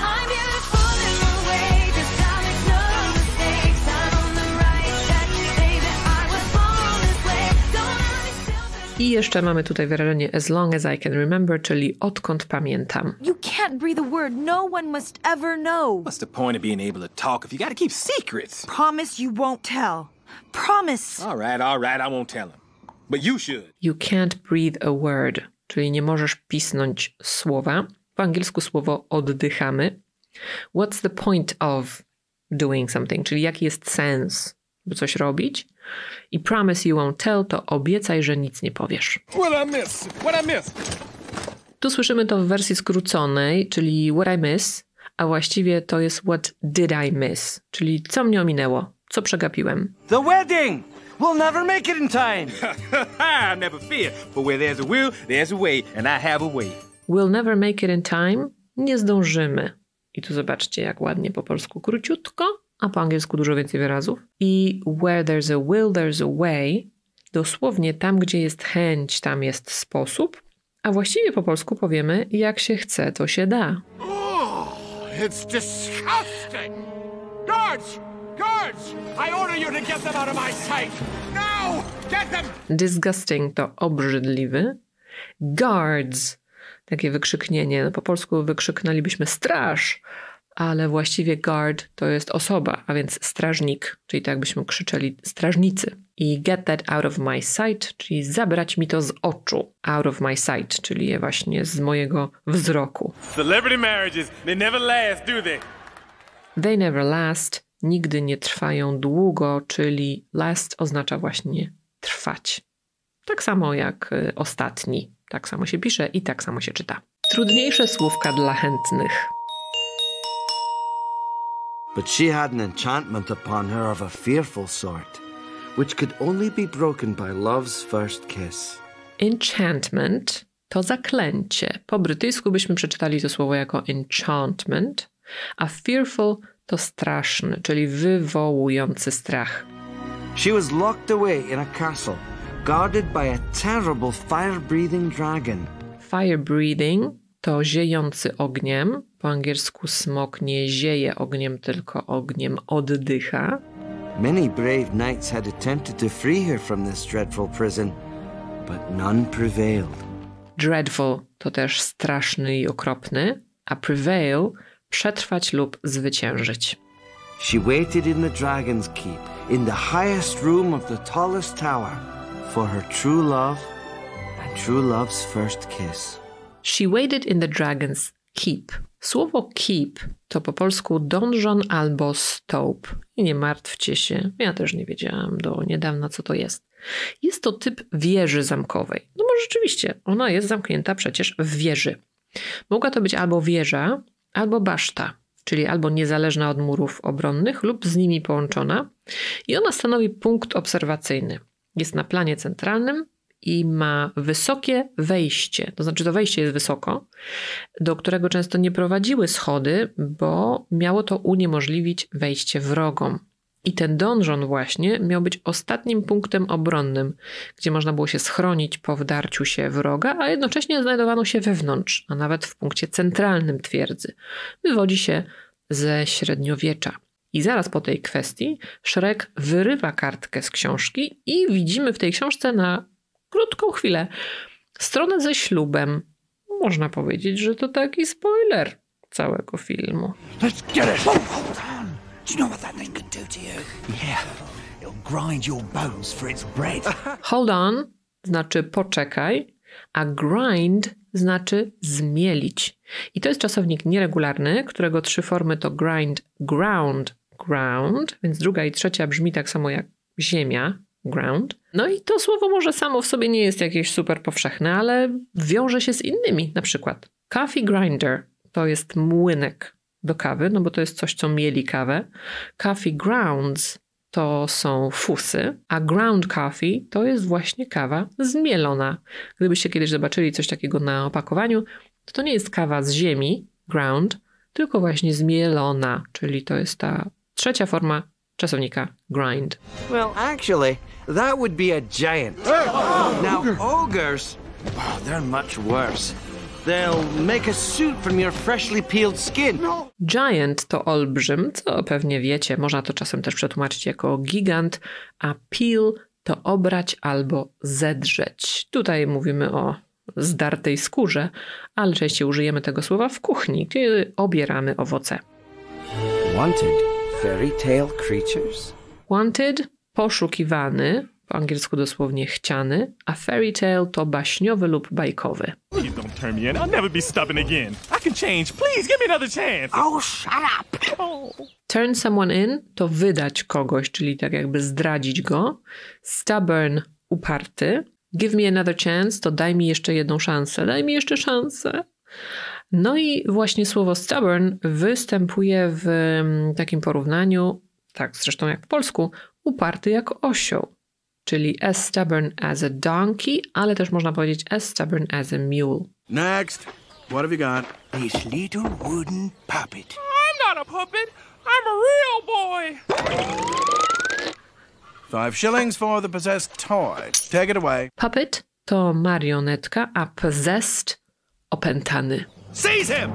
I jeszcze mamy tutaj wyrażenie as long as I can remember, czyli odkąd pamiętam. You can't breathe a word no one must ever know. What's the point of being able to talk if you gotta keep secrets? Promise you won't tell. Promise. All right, I won't tell him. But you should. You can't breathe a word, czyli nie możesz pisnąć słowa. Po angielsku słowo oddychamy. What's the point of doing something, czyli jaki jest sens, by coś robić. I promise you won't tell to obiecaj, że nic nie powiesz. What I miss? Tu słyszymy to w wersji skróconej, czyli what I miss, a właściwie to jest what did I miss, czyli co mnie ominęło, co przegapiłem. The wedding! We'll never make it in time! Never fear, for where there's a will, there's a way, and I have a way. We'll never make it in time, nie zdążymy. I tu zobaczcie, jak ładnie po polsku króciutko, a po angielsku dużo więcej wyrazów. I where there's a will, there's a way. Dosłownie tam, gdzie jest chęć, tam jest sposób. A właściwie po polsku powiemy, jak się chce, to się da. Oh, it's disgusting! Guards! Guards! I order you to get them out of my sight! Now! Get them! Disgusting to obrzydliwy. Guards, takie wykrzyknienie. No, po polsku wykrzyknęlibyśmy straż, ale właściwie guard to jest osoba, a więc strażnik, czyli tak byśmy krzyczeli strażnicy. I get that out of my sight, czyli zabrać mi to z oczu. Out of my sight, czyli właśnie z mojego wzroku. Celebrity marriages, they never last, do they? They never last, nigdy nie trwają długo, czyli last oznacza właśnie trwać. Tak samo jak ostatni. Tak samo się pisze i tak samo się czyta. Trudniejsze słówka dla chętnych. But she had an enchantment upon her of a fearful sort, which could only be broken by love's first kiss. Enchantment to zaklęcie. Po brytyjsku byśmy przeczytali to słowo jako enchantment, a fearful to straszny, czyli wywołujący strach. She was locked away in a castle, guarded by a terrible fire-breathing dragon. Fire-breathing to ziejący ogniem. Po angielsku smok nie zieje ogniem, tylko ogniem oddycha. Many brave knights had attempted to free her from this dreadful prison, but none prevailed. Dreadful to też straszny i okropny, a prevail przetrwać lub zwyciężyć. She waited in the Dragon's Keep, in the highest room of the tallest tower, for her true love and true love's first kiss. She waited in the Dragon's Keep. Słowo keep to po polsku donżon albo stołp. I nie martwcie się, ja też nie wiedziałam do niedawna, co to jest. Jest to typ wieży zamkowej. No bo rzeczywiście, ona jest zamknięta przecież w wieży. Mogła to być albo wieża, albo baszta, czyli albo niezależna od murów obronnych lub z nimi połączona. I ona stanowi punkt obserwacyjny. Jest na planie centralnym i ma wysokie wejście, to znaczy to wejście jest wysoko, do którego często nie prowadziły schody, bo miało to uniemożliwić wejście wrogom. I ten donżon właśnie miał być ostatnim punktem obronnym, gdzie można było się schronić po wdarciu się wroga, a jednocześnie znajdowano się wewnątrz, a nawet w punkcie centralnym twierdzy. Wywodzi się ze średniowiecza. I zaraz po tej kwestii Shrek wyrywa kartkę z książki i widzimy w tej książce na krótką chwilę stronę ze ślubem. Można powiedzieć, że to taki spoiler całego filmu. Let's get it! Hold on! Do you know what that thing can do to you? Yeah, it'll grind your bones for its bread. Hold on znaczy poczekaj, a grind znaczy zmielić. I to jest czasownik nieregularny, którego 3 formy to grind, ground, ground, więc druga i trzecia brzmi tak samo jak ziemia, ground. No i to słowo może samo w sobie nie jest jakieś super powszechne, ale wiąże się z innymi. Na przykład coffee grinder to jest młynek do kawy, no bo to jest coś, co mieli kawę. Coffee grounds to są fusy, a ground coffee to jest właśnie kawa zmielona. Gdybyście kiedyś zobaczyli coś takiego na opakowaniu, to nie jest kawa z ziemi, ground, tylko właśnie zmielona, czyli to jest ta trzecia forma czasownika grind. Well, actually, that would be a giant. Now, ogres, oh, they're much worse. They'll make a suit from your freshly peeled skin. Giant to olbrzym, co pewnie wiecie. Można to czasem też przetłumaczyć jako gigant, a peel to obrać albo zedrzeć. Tutaj mówimy o zdartej skórze, ale częściej użyjemy tego słowa w kuchni, kiedy obieramy owoce. Wanted fairy tale creatures? Wanted, poszukiwany, po angielsku dosłownie chciany, a fairy tale to baśniowy lub bajkowy. Please don't turn me in. I'll never be stubborn again. I can change. Please give me another chance. Oh, shut up! Oh. Turn someone in to wydać kogoś, czyli tak jakby zdradzić go. Stubborn, uparty. Give me another chance to daj mi jeszcze jedną szansę. Daj mi jeszcze szansę. No i właśnie słowo stubborn występuje w takim porównaniu, tak zresztą jak w polsku, uparty jak osioł. Czyli as stubborn as a donkey, ale też można powiedzieć as stubborn as a mule. Next. What have you got? This little wooden puppet. I'm not a puppet. I'm a real boy. 5 shillings for the possessed toy. Take it away. Puppet to marionetka, a possessed opętany. Seize him!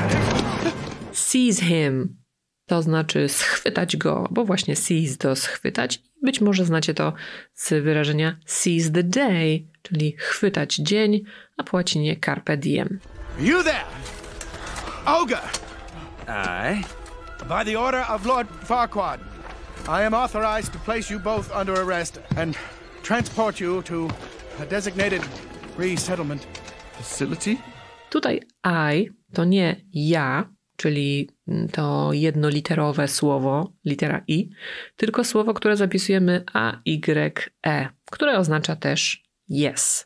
Seize him to znaczy schwytać go, bo właśnie seize to schwytać. Być może znacie to z wyrażenia seize the day, czyli chwytać dzień, a po łacinie carpe diem. You there! Ogre! Aye? By the order of Lord Farquaad, I am authorized to place you both under arrest and transport you to a designated resettlement facility. Tutaj I to nie ja, czyli to jednoliterowe słowo, litera I, tylko słowo, które zapisujemy A-Y-E, które oznacza też yes.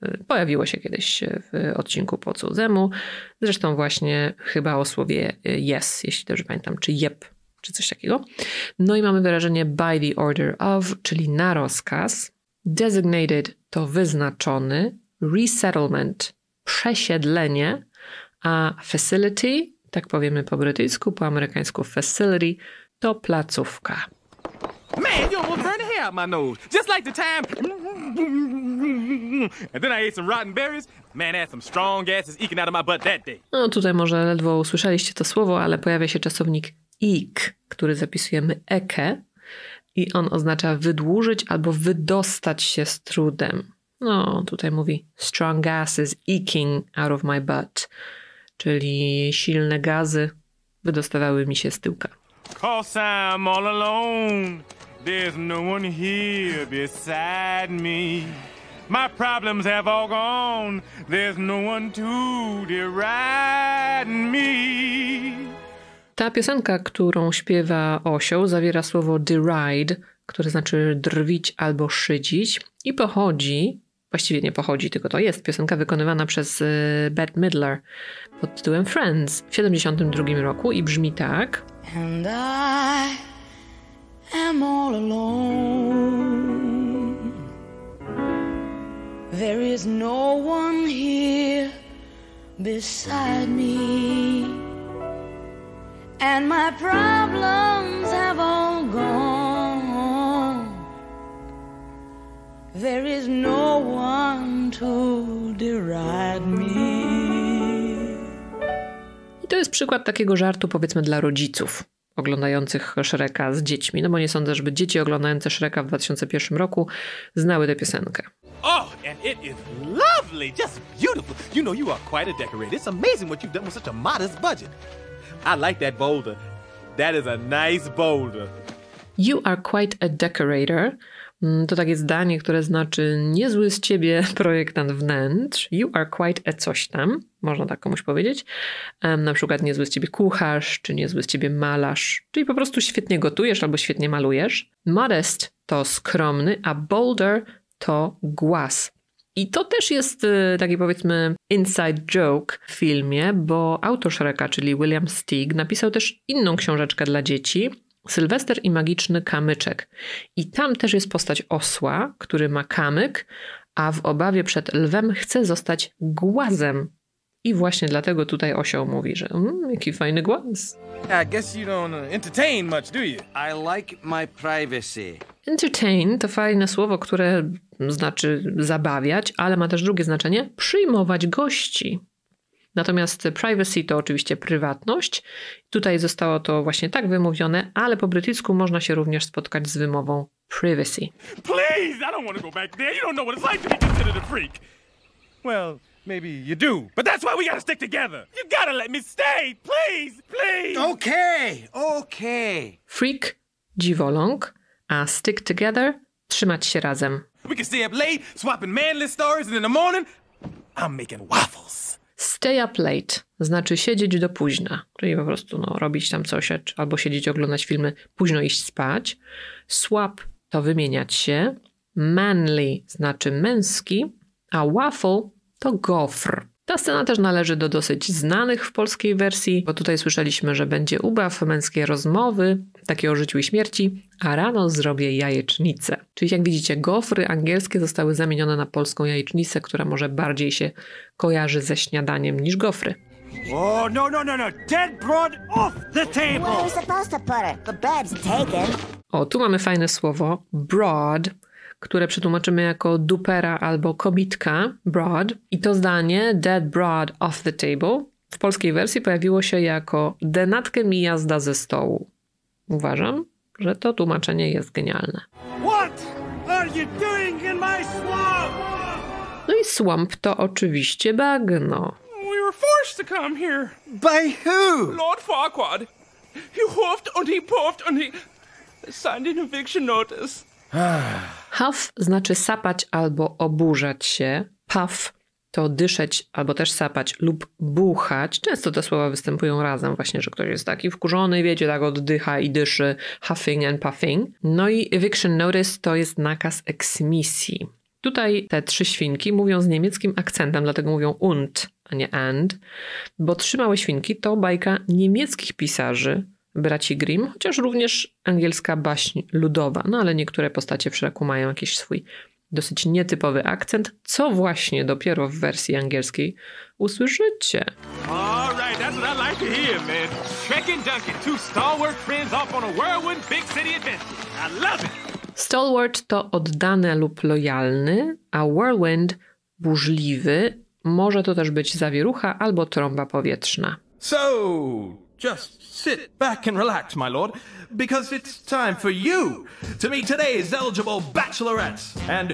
Pojawiło się kiedyś w odcinku po cudzemu. Zresztą właśnie chyba o słowie yes, jeśli dobrze pamiętam, czy yep, czy coś takiego. No i mamy wyrażenie by the order of, czyli na rozkaz. Designated to wyznaczony. Resettlement, przesiedlenie. A facility, tak powiemy po brytyjsku, po amerykańsku facility, to placówka. Man, you almost burned the hair out my nose. Just like the time. And then I ate some rotten berries. Man, I had some strong gases eking out of my butt that day. No tutaj może ledwo usłyszeliście to słowo, ale pojawia się czasownik eke, który zapisujemy eke i on oznacza wydłużyć albo wydostać się z trudem. No tutaj mówi strong gases eking out of my butt, czyli silne gazy wydostawały mi się z tyłka. 'Cause I'm all alone. There's no one here beside me. My problems have all gone. There's no one to deride me. Ta piosenka, którą śpiewa Osioł, zawiera słowo deride, które znaczy drwić albo szydzić i pochodzi, właściwie nie pochodzi, tylko to jest piosenka wykonywana przez Bette Midler pod tytułem Friends w 1972 roku i brzmi tak. And I am all alone. There is no one here beside me. And my problems have all gone. There is no one to deride me. I to jest przykład takiego żartu, powiedzmy, dla rodziców oglądających Shreka z dziećmi. No bo nie sądzę, żeby dzieci oglądające Shreka w 2001 roku znały tę piosenkę. Oh, and it is lovely, just beautiful. You know you are quite a decorator. It's amazing what you've done with such a modest budget. I like that boulder. That is a nice boulder. You are quite a decorator. To takie zdanie, które znaczy niezły z ciebie projektant wnętrz. You are quite a coś tam. Można tak komuś powiedzieć. Na przykład niezły z ciebie kucharz, czy niezły z ciebie malarz. Czyli po prostu świetnie gotujesz albo świetnie malujesz. Modest to skromny, a boulder to głaz. I to też jest taki, powiedzmy, inside joke w filmie, bo autor Shreka, czyli William Steig, napisał też inną książeczkę dla dzieci, Sylwester i magiczny kamyczek. I tam też jest postać osła, który ma kamyk, a w obawie przed lwem chce zostać głazem. I właśnie dlatego tutaj osioł mówi, że jaki fajny głaz. I guess you don't entertain much, do you? I like my privacy. Entertain to fajne słowo, które znaczy zabawiać, ale ma też drugie znaczenie – przyjmować gości. Natomiast privacy to oczywiście prywatność. Tutaj zostało to właśnie tak wymówione, ale po brytyjsku można się również spotkać z wymową privacy. Please, I don't want to go back there. You don't know what it's like to be considered a freak. Well, maybe you do, but that's why we gotta stick together. You gotta let me stay, please, please. Okay. Freak, dziwoląg, a stick together, trzymać się razem. We can stay up late, swapping manly stories, and in the morning, I'm making waffles. Stay up late znaczy siedzieć do późna, czyli po prostu robić tam coś, albo siedzieć, oglądać filmy, późno iść spać. Swap to wymieniać się. Manly znaczy męski, a waffle to gofr. Ta scena też należy do dosyć znanych w polskiej wersji, bo tutaj słyszeliśmy, że będzie ubaw, męskie rozmowy, takie o życiu i śmierci, a rano zrobię jajecznicę. Czyli jak widzicie, gofry angielskie zostały zamienione na polską jajecznicę, która może bardziej się kojarzy ze śniadaniem niż gofry. Oh, no. Dead broad off the table! Where are we supposed to put it? The bed's taken. O, tu mamy fajne słowo, broad, które przetłumaczymy jako dupera albo kobitka, broad. I to zdanie, dead broad off the table, w polskiej wersji pojawiło się jako denatkę mi jazda ze stołu. Uważam, że to tłumaczenie jest genialne. What are you doing in my swamp? No i swamp to oczywiście bagno. We were forced to come here. By who? Lord Farquaad. He huffed and he puffed and he signed an eviction notice. Huff znaczy sapać albo oburzać się. Puff to dyszeć albo też sapać lub buchać. Często te słowa występują razem właśnie, że ktoś jest taki wkurzony, wiecie, tak oddycha i dyszy. Huffing and puffing. No i eviction notice to jest nakaz eksmisji. Tutaj te 3 świnki mówią z niemieckim akcentem, dlatego mówią und, a nie and, bo 3 małe świnki to bajka niemieckich pisarzy, braci Grimm, chociaż również angielska baśń ludowa, no ale niektóre postacie w Shreku mają jakiś swój dosyć nietypowy akcent, co właśnie dopiero w wersji angielskiej usłyszycie. All right, that's what I like to hear, man. Shrek and Duncan, 2 stalwart friends off on a whirlwind big city adventure. I love it. Stalwart to oddany lub lojalny, a whirlwind burzliwy. Może to też być zawierucha albo trąba powietrzna. So, just sit back and relax, my lord, because it's time for you to meet today's eligible bachelorettes. And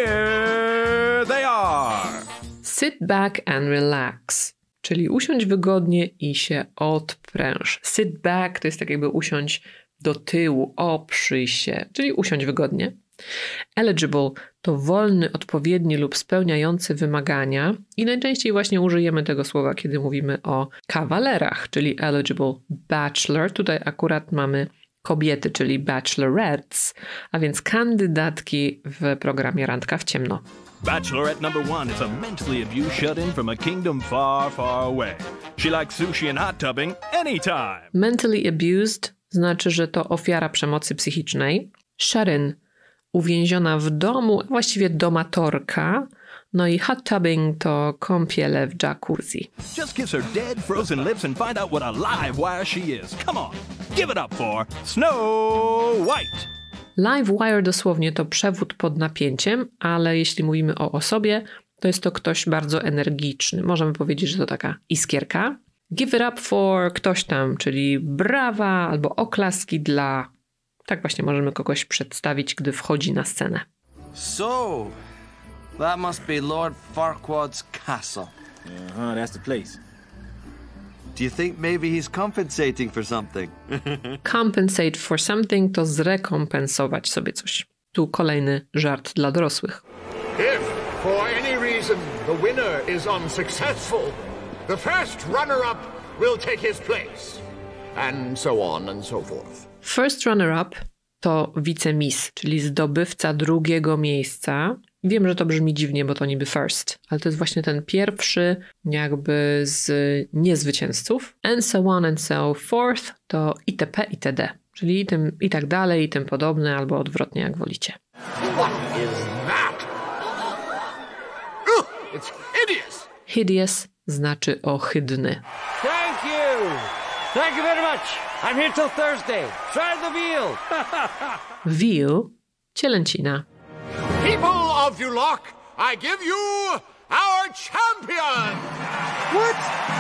here they are. Sit back and relax, czyli usiądź wygodnie i się odpręż. Sit back to jest tak jakby usiądź do tyłu, oprzyj się, czyli usiądź wygodnie. Eligible to wolny, odpowiedni lub spełniający wymagania i najczęściej właśnie użyjemy tego słowa, kiedy mówimy o kawalerach, czyli eligible bachelor. Tutaj akurat mamy kobiety, czyli bachelorettes, a więc kandydatki w programie Randka w ciemno. Bachelorette number 1 is a mentally abused shut-in from a kingdom far, far away. She likes sushi and hot tubbing anytime. Mentally abused znaczy, że to ofiara przemocy psychicznej. Shut-in uwięziona w domu, właściwie domatorka. No i hot tubbing to kąpiele w jacuzzi. Just kiss her dead, frozen lips and find out what a live wire she is. Come on, give it up for Snow White. Live wire dosłownie to przewód pod napięciem, ale jeśli mówimy o osobie, to jest to ktoś bardzo energiczny. Możemy powiedzieć, że to taka iskierka. Give it up for ktoś tam, czyli brawa albo oklaski dla... Tak właśnie możemy kogoś przedstawić, gdy wchodzi na scenę. So, that must be Lord Farquaad's castle. That's the place. Do you think maybe he's compensating for something? Compensate for something to zrekompensować sobie coś. Tu kolejny żart dla dorosłych. If, for any reason, the winner is unsuccessful, the first runner-up will take his place. And so on and so forth. First runner-up to wicemis, czyli zdobywca drugiego miejsca. Wiem, że to brzmi dziwnie, bo to niby first, ale to jest właśnie ten pierwszy jakby z niezwycięzców. And so on and so forth to itp. itd. Czyli i tak dalej, i tym podobne, albo odwrotnie, jak wolicie. What is that? It's hideous! Hideous znaczy ohydny. Thank you! Thank you very much! I'm here till Thursday. Try the veal! Veal, cielęcina. People of Yulok, I give you our champion! What?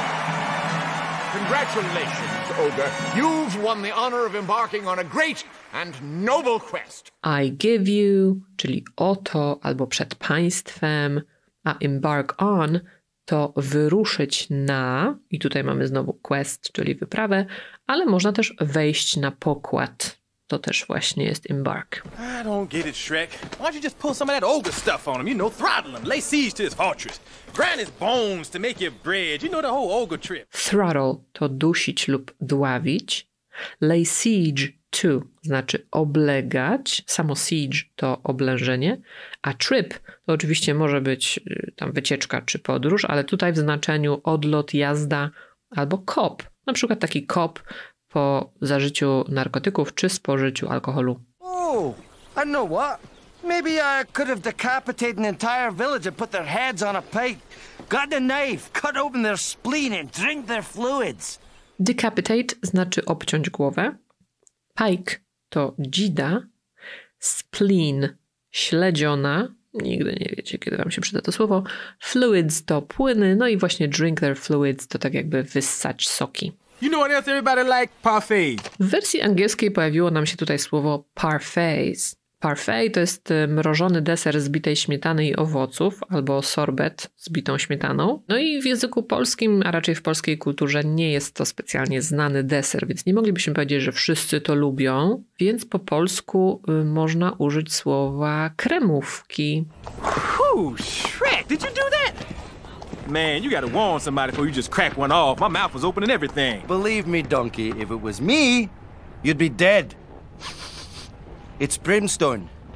Congratulations, Ogre. You've won the honor of embarking on a great and noble quest. I give you, czyli oto albo przed państwem, a embark on to wyruszyć na, i tutaj mamy znowu quest, czyli wyprawę, ale można też wejść na pokład. To też właśnie jest embark. I don't get it, Shrek. Why don't you just pull some of that ogre stuff on him? You know, throttle him, lay siege to his fortress, grind his bones to make your bread. You know the whole ogre trip. Throttle to dusić lub dławić. Lay siege to znaczy oblegać. Samo siege to oblężenie. A trip to oczywiście może być tam wycieczka czy podróż, ale tutaj w znaczeniu odlot, jazda albo kop. Na przykład taki kop po zażyciu narkotyków czy spożyciu alkoholu. Oh, I know what. Maybe I could have decapitated an entire village and put their heads on a pike. Got the knife, cut open their spleen and drink their fluids. Decapitate znaczy obciąć głowę. Pike to dzida. Spleen, śledziona. Nigdy nie wiecie, kiedy wam się przyda to słowo. Fluids to płyny. No i właśnie drink their fluids to tak jakby wyssać soki. You know what else everybody like? Parfaits. W wersji angielskiej pojawiło nam się tutaj słowo parfaits. Parfait to jest mrożony deser z bitej śmietany i owoców, albo sorbet z bitą śmietaną. No i w języku polskim, a raczej w polskiej kulturze nie jest to specjalnie znany deser, więc nie moglibyśmy powiedzieć, że wszyscy to lubią, więc po polsku można użyć słowa kremówki. Ooh, Shrek, did you do that? Man, you gotta warn somebody before you just crack one off. My mouth was open and everything. Believe me, Donkey, if it was me, you'd be dead. It's brimstone.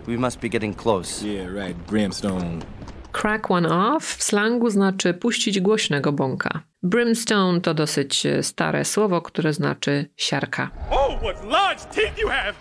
We must be getting close. Yeah, right. Brimstone. Crack one off w slangu znaczy puścić głośnego bąka. Brimstone to dosyć stare słowo, które znaczy siarka. Oh, what large teeth you have!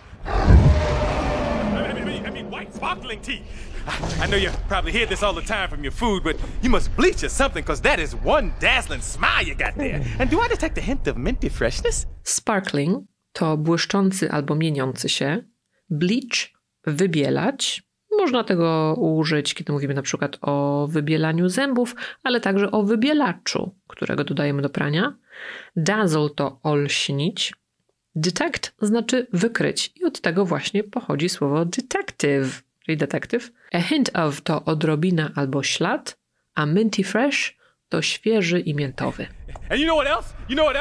I mean white sparkling teeth. I know you probably hear this all the time from your food, but you must bleach or something, because that is one dazzling smile you got there. And do I detect a hint of minty freshness? Sparkling to błyszczący albo mieniący się. Bleach wybielać. Można tego użyć, kiedy mówimy na przykład o wybielaniu zębów, ale także o wybielaczu, którego dodajemy do prania. Dazzle to olśnić. Detect znaczy wykryć i od tego właśnie pochodzi słowo detective, czyli detektyw. A hint of to odrobina albo ślad, a minty fresh to świeży i miętowy. And you know what else?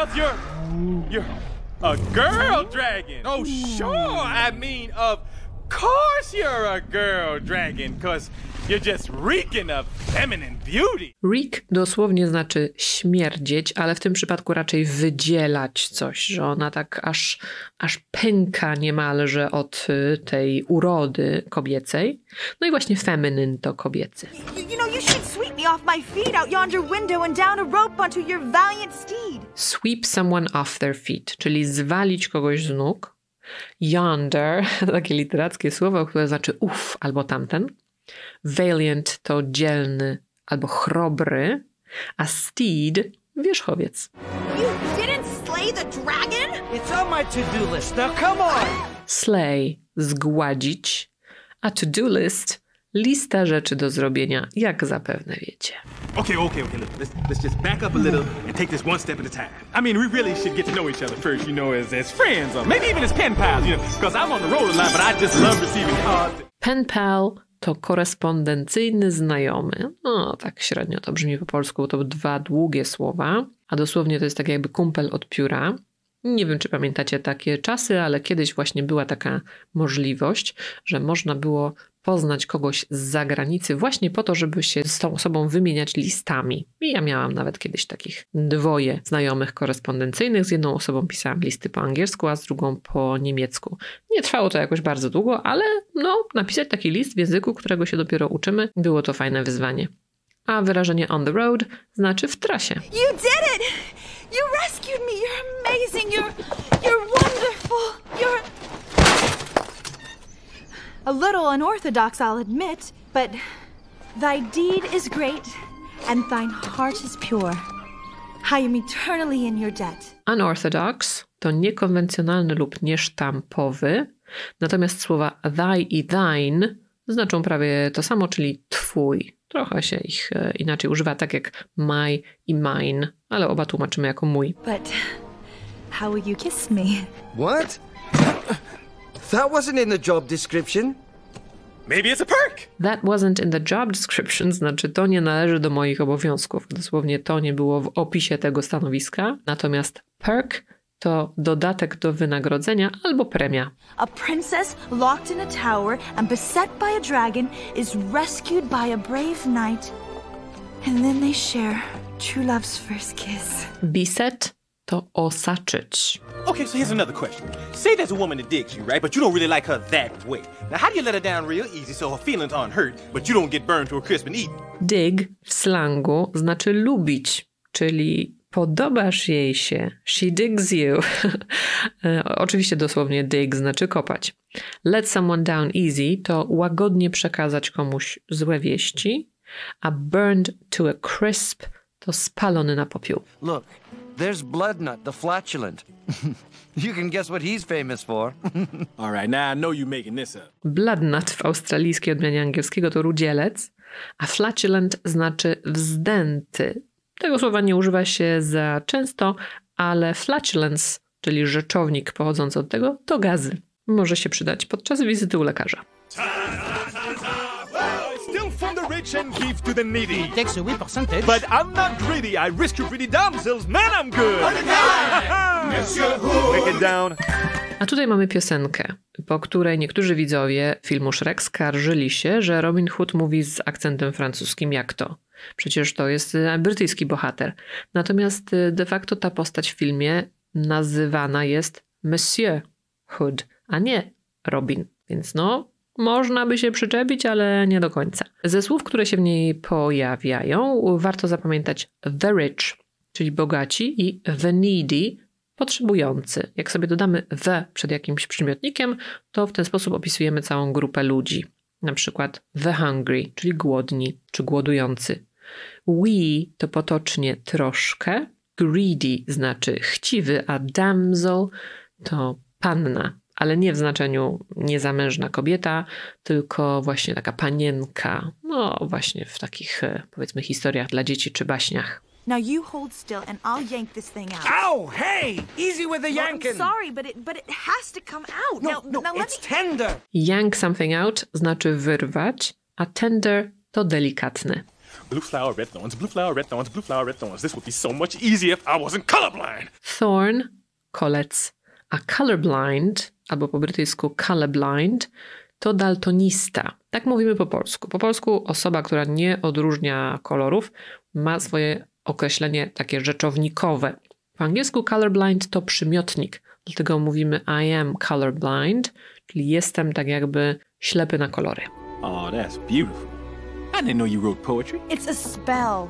You're a girl dragon. Oh, sure. I mean, of course you're a girl dragon, because you're just reeking of feminine beauty. Reek dosłownie znaczy śmierdzieć, ale w tym przypadku raczej wydzielać coś, że ona tak aż pęka niemalże od tej urody kobiecej. No i właśnie feminine to kobiecy. You know, you should sweep me off my feet out yonder window and down a rope onto your valiant steed. Sweep someone off their feet, czyli zwalić kogoś z nóg. Yonder, takie literackie słowo, które znaczy uf albo tamten. Valiant to dzielny albo chrobry, a steed wierzchowiec. You didn't slay the dragon? It's on my to-do list. Now come on! Slay zgładzić, a to-do list lista rzeczy do zrobienia, jak zapewne wiecie. Okay, look, let's just back up a little and take this one step at a time. I mean, we really should get to know each other first, you know, as friends, or maybe even as pen pals, you know, because I'm on the road a lot, but I just love receiving cards. Pen pal to korespondencyjny znajomy. No, tak średnio to brzmi po polsku, to dwa długie słowa, a dosłownie to jest tak jakby kumpel od pióra. Nie wiem, czy pamiętacie takie czasy, ale kiedyś właśnie była taka możliwość, że można było poznać kogoś z zagranicy właśnie po to, żeby się z tą osobą wymieniać listami. I ja miałam nawet kiedyś takich dwoje znajomych korespondencyjnych. Z jedną osobą pisałam listy po angielsku, a z drugą po niemiecku. Nie trwało to jakoś bardzo długo, ale napisać taki list w języku, którego się dopiero uczymy, było to fajne wyzwanie. A wyrażenie on the road znaczy w trasie. You did it! You rescued me! You're amazing! You're wonderful! You're a little unorthodox, I'll admit, but thy deed is great and thine heart is pure. I am eternally in your debt. Unorthodox to niekonwencjonalny lub niesztampowy, natomiast słowa thy i thine znaczą prawie to samo, czyli twój. Trochę się ich inaczej używa, tak jak my i mine, ale oba tłumaczymy jako mój. But how will you kiss me? What? That wasn't in the job description. Maybe it's a perk. That wasn't in the job description, znaczy to nie należy do moich obowiązków. Dosłownie to nie było w opisie tego stanowiska. Natomiast perk to dodatek do wynagrodzenia albo premia. A princess locked in a tower and beset by a dragon is rescued by a brave knight. And then they share true love's first kiss. Beset to osaczyć. Okay, so here's another question. Say there's a woman that digs you, right? But you don't really like her that way. Now, how do you let her down real easy so her feelings aren't hurt, but you don't get burned to a crisp and eaten? Dig w slangu znaczy lubić, czyli podobasz jej się. She digs you. Oczywiście dosłownie dig znaczy kopać. Let someone down easy to łagodnie przekazać komuś złe wieści, a burned to a crisp to spalony na popiół. Look, there's Bloodnut, the flatulent. You can guess what he's famous for. All right, now I know you're making this up. Bloodnut w australijskiej odmianie angielskiego to rudzielec, a flatulent znaczy wzdęty. Tego słowa nie używa się za często, ale flatulence, czyli rzeczownik pochodzący od tego, to gazy. Może się przydać podczas wizyty u lekarza. Still from the rich and give to the needy. But I'm not greedy. I rescue pretty damsels. Man, I'm good. Break it down. A tutaj mamy piosenkę, po której niektórzy widzowie filmu Shrek skarżyli się, że Robin Hood mówi z akcentem francuskim. Jak to? Przecież to jest brytyjski bohater. Natomiast de facto ta postać w filmie nazywana jest Monsieur Hood, a nie Robin. Więc można by się przyczepić, ale nie do końca. Ze słów, które się w niej pojawiają, warto zapamiętać the rich, czyli bogaci, i the needy, potrzebujący. Jak sobie dodamy the przed jakimś przymiotnikiem, to w ten sposób opisujemy całą grupę ludzi. Na przykład the hungry, czyli głodni czy głodujący. We to potocznie troszkę, greedy znaczy chciwy, a damsel to panna, ale nie w znaczeniu niezamężna kobieta, tylko właśnie taka panienka, no właśnie w takich, powiedzmy, historiach dla dzieci czy baśniach. Now you hold still and I'll yank this thing out. Ow! Hey! Easy with the yanking! I'm sorry, but it has to come out. No, now it's tender! Yank something out znaczy wyrwać, a tender to delikatny. Blue flower, red thorns, blue flower, red thorns, blue flower, red thorns. This would be so much easier if I wasn't colorblind. Thorn, kolec, a colorblind, albo po brytyjsku colorblind, to daltonista. Tak mówimy po polsku. Po polsku osoba, która nie odróżnia kolorów, ma swoje określenie takie rzeczownikowe. Po angielsku colorblind to przymiotnik, dlatego mówimy I am colorblind, czyli jestem tak jakby ślepy na kolory. Oh, that's beautiful. I didn't know you wrote poetry. It's a spell.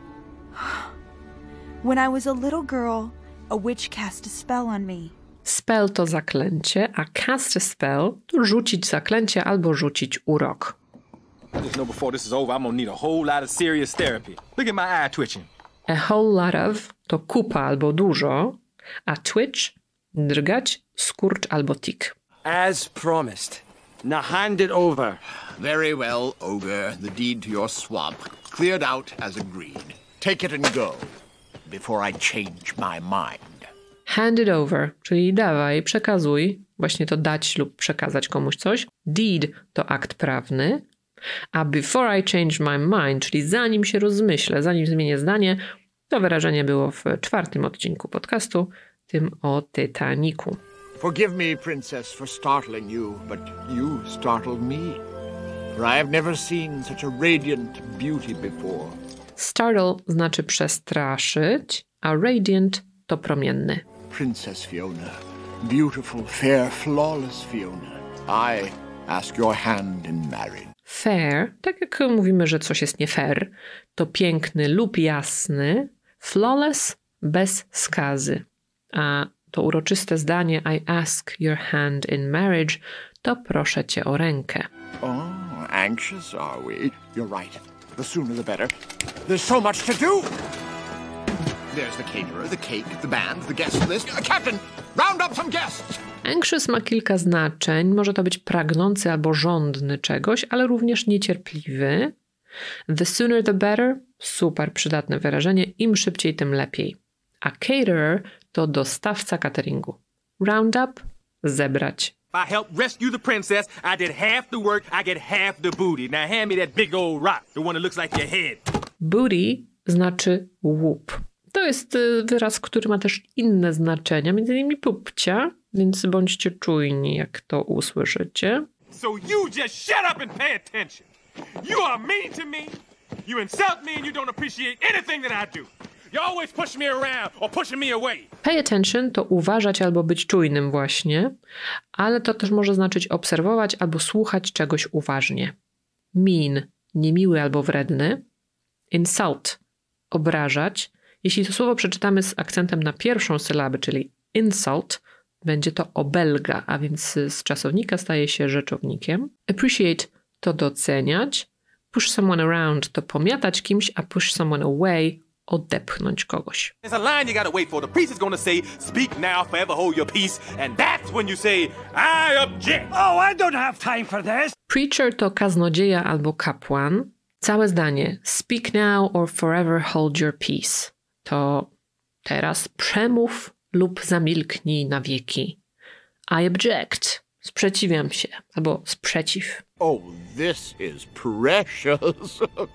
When I was a little girl, a witch cast a spell on me. Spell to zaklęcie, a cast a spell to rzucić zaklęcie albo rzucić urok. I just know before this is over, I'm gonna need a whole lot of serious therapy. Look at my eye twitching. A whole lot of to kupa albo dużo, a twitch drgać, skurcz albo tik. As promised. Now hand it over. Very well, ogre. The deed to your swamp. Cleared out as agreed. Take it and go, before I change my mind. Hand it over, czyli dawaj, przekazuj, właśnie to dać lub przekazać komuś coś. Deed to akt prawny, a before I change my mind, czyli zanim się rozmyślę, zanim zmienię zdanie, to wyrażenie było w 4. odcinku podcastu, tym o Titanicu. Forgive me, princess, for startling you, but you startled me. For I have never seen such a radiant beauty before. Startle znaczy przestraszyć, a radiant to promienny. Princess Fiona, beautiful, fair, flawless Fiona, I ask your hand in marriage. Fair, tak jak mówimy, że coś jest nie fair, to piękny lub jasny, flawless, bez skazy. A to uroczyste zdanie I ask your hand in marriage to proszę cię o rękę. Oh, anxious are we? You're right. The sooner the better. There's so much to do! There's the caterer, the cake, the band, the guest list. Captain, round up some guests! Anxious ma kilka znaczeń. Może to być pragnący albo żądny czegoś, ale również niecierpliwy. The sooner the better. Super przydatne wyrażenie. Im szybciej, tym lepiej. A caterer to dostawca cateringu. Round up, zebrać. If I help rescue the princess, I did half the work, I get half the booty. Now hand me that big old rock, the one that looks like your head. Booty znaczy łup. To jest wyraz, który ma też inne znaczenia, między innymi pupcia, więc bądźcie czujni, jak to usłyszycie. So you just shut up and pay attention. You are mean to me, you insult me and you don't appreciate anything that I do. You always push me around or pushing me away. Pay attention to uważać albo być czujnym właśnie, ale to też może znaczyć obserwować albo słuchać czegoś uważnie. Mean, niemiły albo wredny. Insult, obrażać. Jeśli to słowo przeczytamy z akcentem na pierwszą sylabę, czyli insult, będzie to obelga, a więc z czasownika staje się rzeczownikiem. Appreciate to doceniać. Push someone around to pomiatać kimś, a push someone away odepchnąć kogoś. There's a line you gotta wait for. The priest is gonna say, speak now, forever hold your peace. And that's when you say, I object. Oh, I don't have time for this. Preacher to kaznodzieja albo kapłan. Całe zdanie speak now or forever hold your peace. To teraz przemów lub zamilknij na wieki. I object. Sprzeciwiam się albo sprzeciw. Oh, this is precious.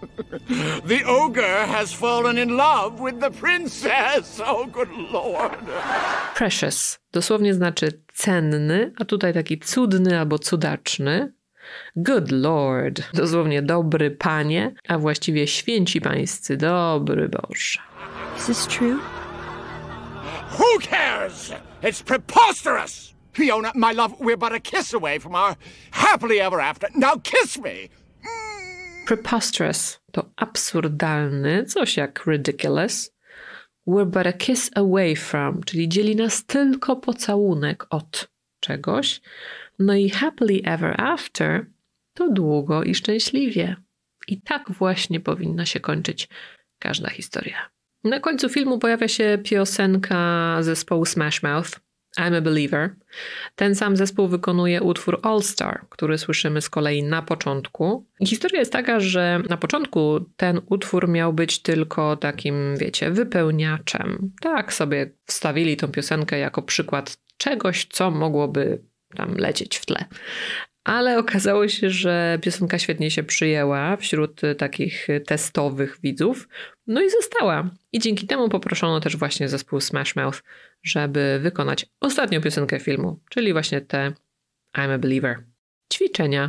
The ogre has fallen in love with the princess. Oh, good lord. Precious dosłownie znaczy cenny, a tutaj taki cudny albo cudaczny. Good lord, dosłownie dobry panie, a właściwie święci pańscy, dobry Boże. Is this true? Who cares? It's preposterous! Fiona, my love, we're but a kiss away from our happily ever after. Now kiss me! Preposterous to absurdalny, coś jak ridiculous. We're but a kiss away from, czyli dzieli nas tylko pocałunek od czegoś. No i happily ever after to długo i szczęśliwie. I tak właśnie powinna się kończyć każda historia. Na końcu filmu pojawia się piosenka zespołu Smash Mouth, I'm a Believer. Ten sam zespół wykonuje utwór All Star, który słyszymy z kolei na początku. I historia jest taka, że na początku ten utwór miał być tylko takim, wiecie, wypełniaczem. Tak sobie wstawili tą piosenkę jako przykład czegoś, co mogłoby tam lecieć w tle. Ale okazało się, że piosenka świetnie się przyjęła wśród takich testowych widzów. No i została. I dzięki temu poproszono też właśnie zespół Smash Mouth, żeby wykonać ostatnią piosenkę filmu, czyli właśnie te I'm a Believer. Ćwiczenia.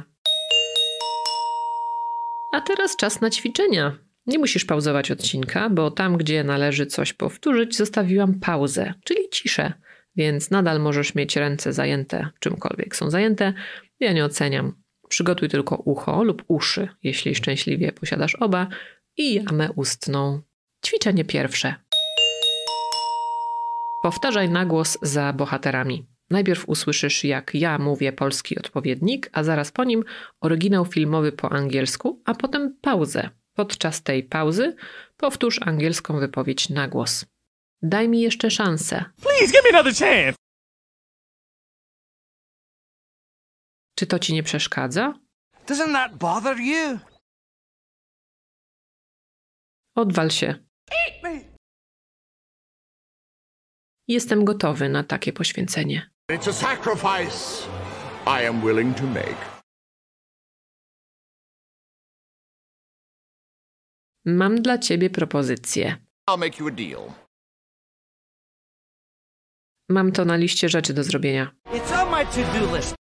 A teraz czas na ćwiczenia. Nie musisz pauzować odcinka, bo tam, gdzie należy coś powtórzyć, zostawiłam pauzę, czyli ciszę. Więc nadal możesz mieć ręce zajęte czymkolwiek są zajęte. Ja nie oceniam. Przygotuj tylko ucho lub uszy, jeśli szczęśliwie posiadasz oba, i jamę ustną. Ćwiczenie pierwsze. Powtarzaj na głos za bohaterami. Najpierw usłyszysz, jak ja mówię polski odpowiednik, a zaraz po nim oryginał filmowy po angielsku, a potem pauzę. Podczas tej pauzy powtórz angielską wypowiedź na głos. Daj mi jeszcze szansę. Please give me another chance. Czy to ci nie przeszkadza? Doesn't that bother you? Odwal się. Eat me! Jestem gotowy na takie poświęcenie. It's a sacrifice I am willing to make. Mam dla ciebie propozycję. I'll make you a deal. Mam to na liście rzeczy do zrobienia. It's on my to-do list.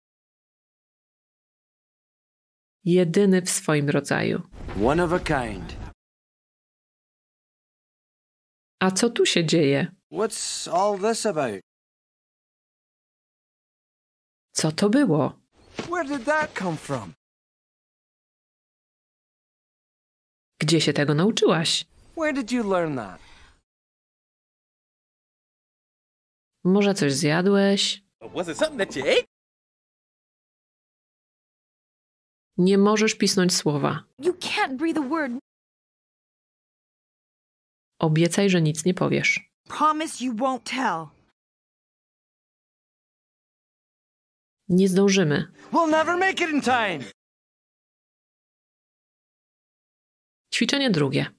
Jedyny w swoim rodzaju. One of a kind. A co tu się dzieje? What's all this about? Co to było? Where did that come from? Gdzie się tego nauczyłaś? Where did you learn that? Może coś zjadłeś? Was it something that you ate? Nie możesz pisnąć słowa. You can't breathe a word. Obiecaj, że nic nie powiesz. Promise you won't tell. Nie zdążymy. We'll never make it in time. Ćwiczenie drugie.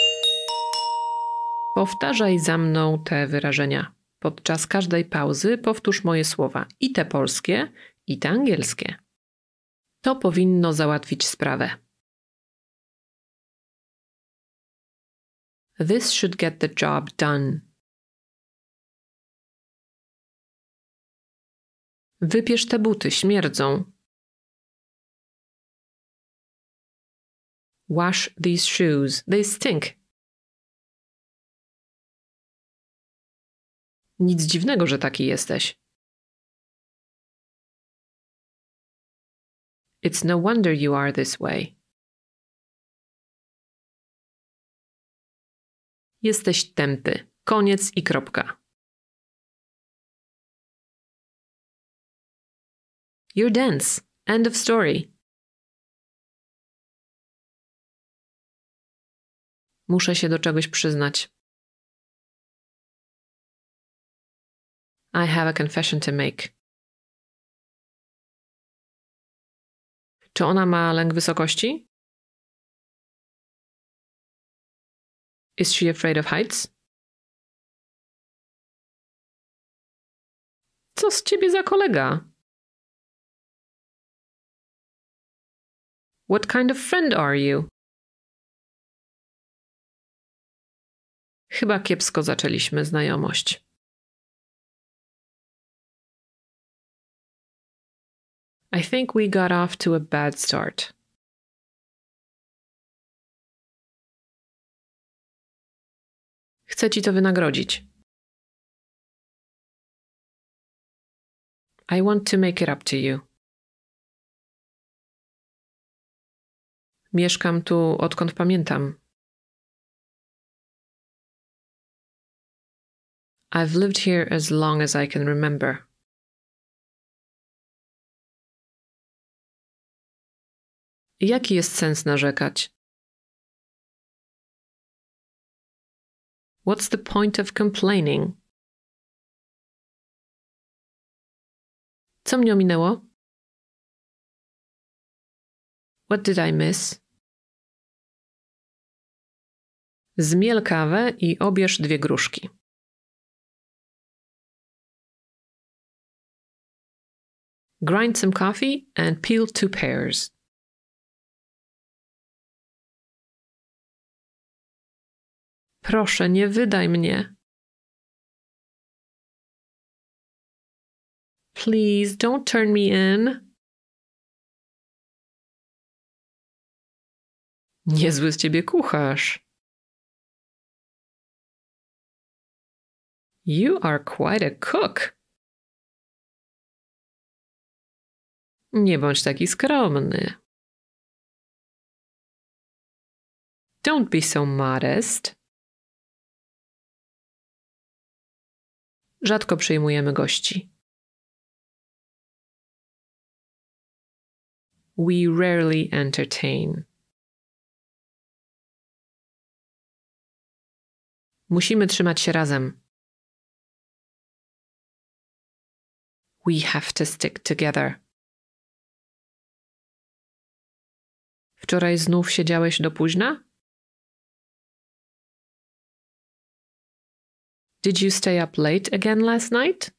Powtarzaj za mną te wyrażenia. Podczas każdej pauzy powtórz moje słowa, i te polskie, i te angielskie. To powinno załatwić sprawę. This should get the job done. Wypierz te buty, śmierdzą. Wash these shoes, they stink. Nic dziwnego, że taki jesteś. It's no wonder you are this way. Jesteś tępy. Koniec i kropka. You're dense. End of story. Muszę się do czegoś przyznać. I have a confession to make. Czy ona ma lęk wysokości? Is she afraid of heights? Co z ciebie za kolega? What kind of friend are you? Chyba kiepsko zaczęliśmy znajomość. I think we got off to a bad start. Chcę ci to wynagrodzić. I want to make it up to you. Mieszkam tu odkąd pamiętam. I've lived here as long as I can remember. Jaki jest sens narzekać? What's the point of complaining? Co mnie ominęło? What did I miss? Zmiel kawę i obierz 2 gruszki. Grind some coffee and peel 2 pears. Proszę, nie wydaj mnie. Please, don't turn me in. Niezły z ciebie kucharz. You are quite a cook. Nie bądź taki skromny. Don't be so modest. Rzadko przyjmujemy gości. We rarely entertain. Musimy trzymać się razem. We have to stick together. Wczoraj znów siedziałeś do późna? Did you stay up late again last night?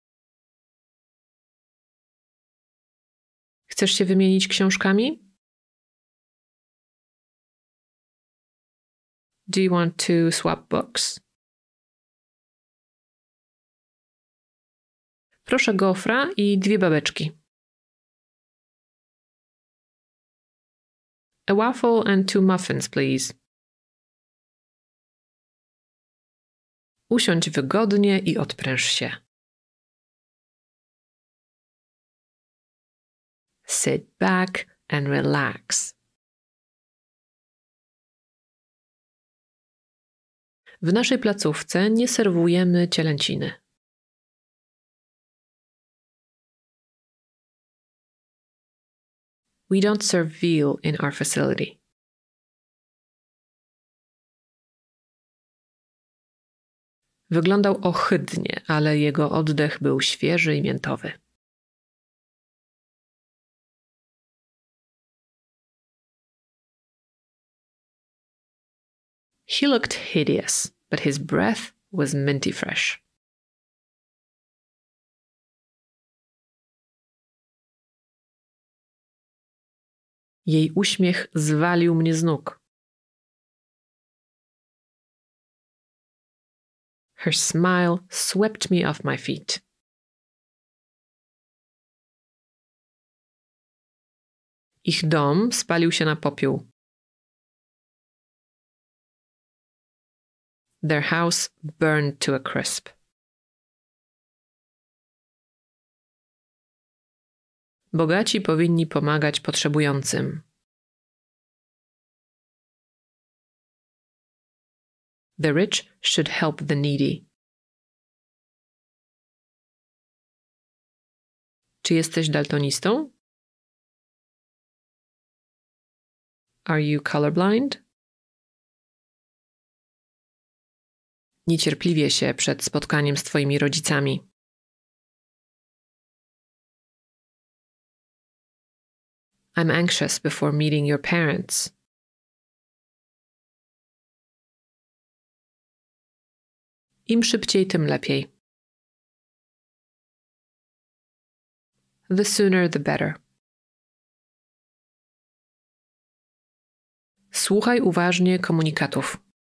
Chcesz się wymienić książkami? Do you want to swap books? Proszę gofra i 2 babeczki. A waffle and 2 muffins, please. Usiądź wygodnie i odpręż się. Sit back and relax. W naszej placówce nie serwujemy cielęciny. We don't serve veal in our facility. Wyglądał ohydnie, ale jego oddech był świeży i miętowy. He looked hideous, but his breath was minty fresh. Jej uśmiech zwalił mnie z nóg. Her smile swept me off my feet. Ich dom spalił się na popiół. Their house burned to a crisp. Bogaci powinni pomagać potrzebującym. The rich should help the needy. Czy jesteś daltonistą? Are you colorblind? Niecierpliwię się przed spotkaniem z twoimi rodzicami. I'm anxious before meeting your parents. Im szybciej, tym lepiej. The sooner, the better. Słuchaj uważnie komunikatów.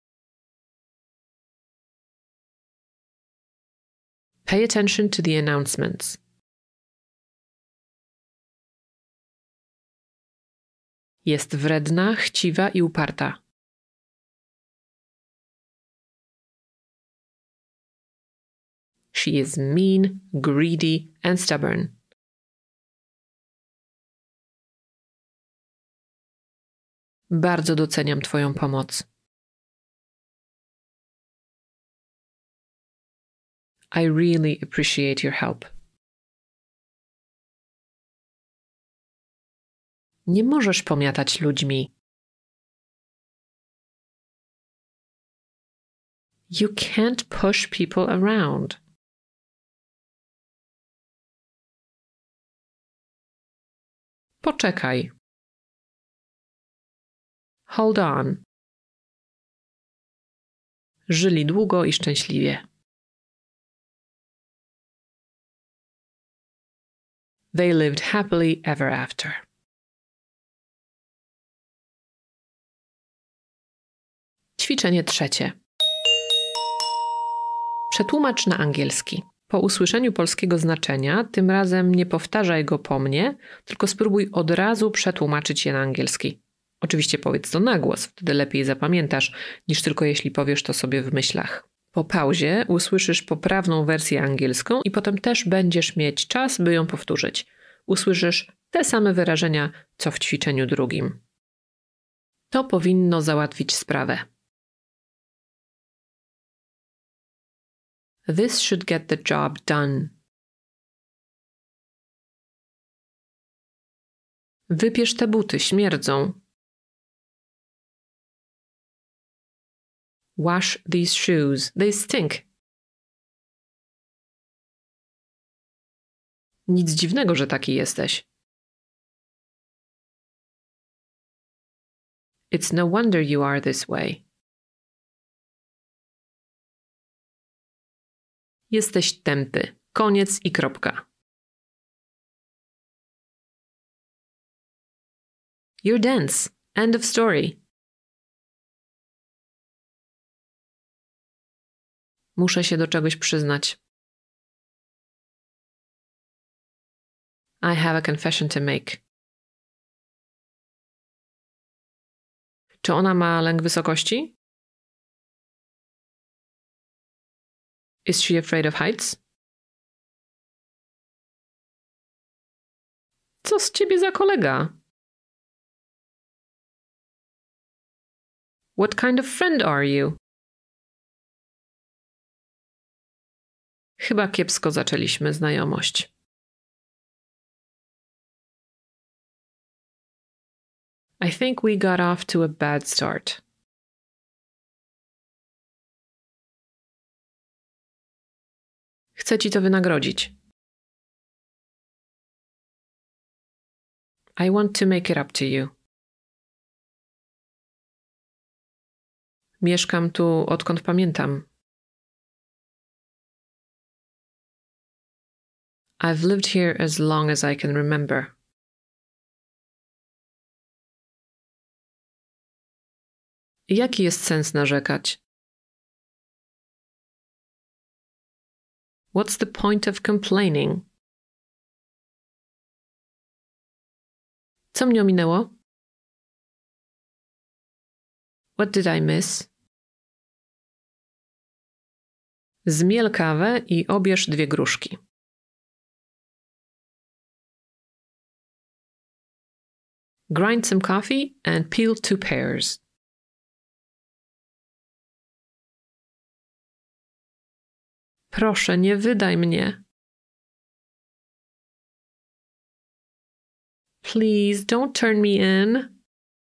Pay attention to the announcements. Jest wredna, chciwa i uparta. She is mean, greedy and stubborn. Bardzo doceniam Twoją pomoc. I really appreciate your help. Nie możesz pomiatać ludźmi. You can't push people around. Poczekaj. Hold on. Żyli długo i szczęśliwie. They lived happily ever after. Ćwiczenie trzecie. Przetłumacz na angielski. Po usłyszeniu polskiego znaczenia, tym razem nie powtarzaj go po mnie, tylko spróbuj od razu przetłumaczyć je na angielski. Oczywiście powiedz to na głos, wtedy lepiej zapamiętasz, niż tylko jeśli powiesz to sobie w myślach. Po pauzie usłyszysz poprawną wersję angielską i potem też będziesz mieć czas, by ją powtórzyć. Usłyszysz te same wyrażenia, co w ćwiczeniu drugim. To powinno załatwić sprawę. This should get the job done. Wypierz te buty, śmierdzą. Wash these shoes, they stink. Nic dziwnego, że taki jesteś. It's no wonder you are this way. Jesteś tępy. Koniec i kropka. You're dense. End of story. Muszę się do czegoś przyznać. I have a confession to make. Czy ona ma lęk wysokości? Is she afraid of heights? Co z ciebie za kolega? What kind of friend are you? Chyba kiepsko zaczęliśmy znajomość. I think we got off to a bad start. Chcę ci to wynagrodzić. I want to make it up to you. Mieszkam tu odkąd pamiętam. I've lived here as long as I can remember. Jaki jest sens narzekać? What's the point of complaining? Co mnie ominęło? What did I miss? Zmiel kawę i obierz 2 gruszki. Grind some coffee and peel 2 pears. Proszę, nie wydaj mnie. Please, don't turn me in.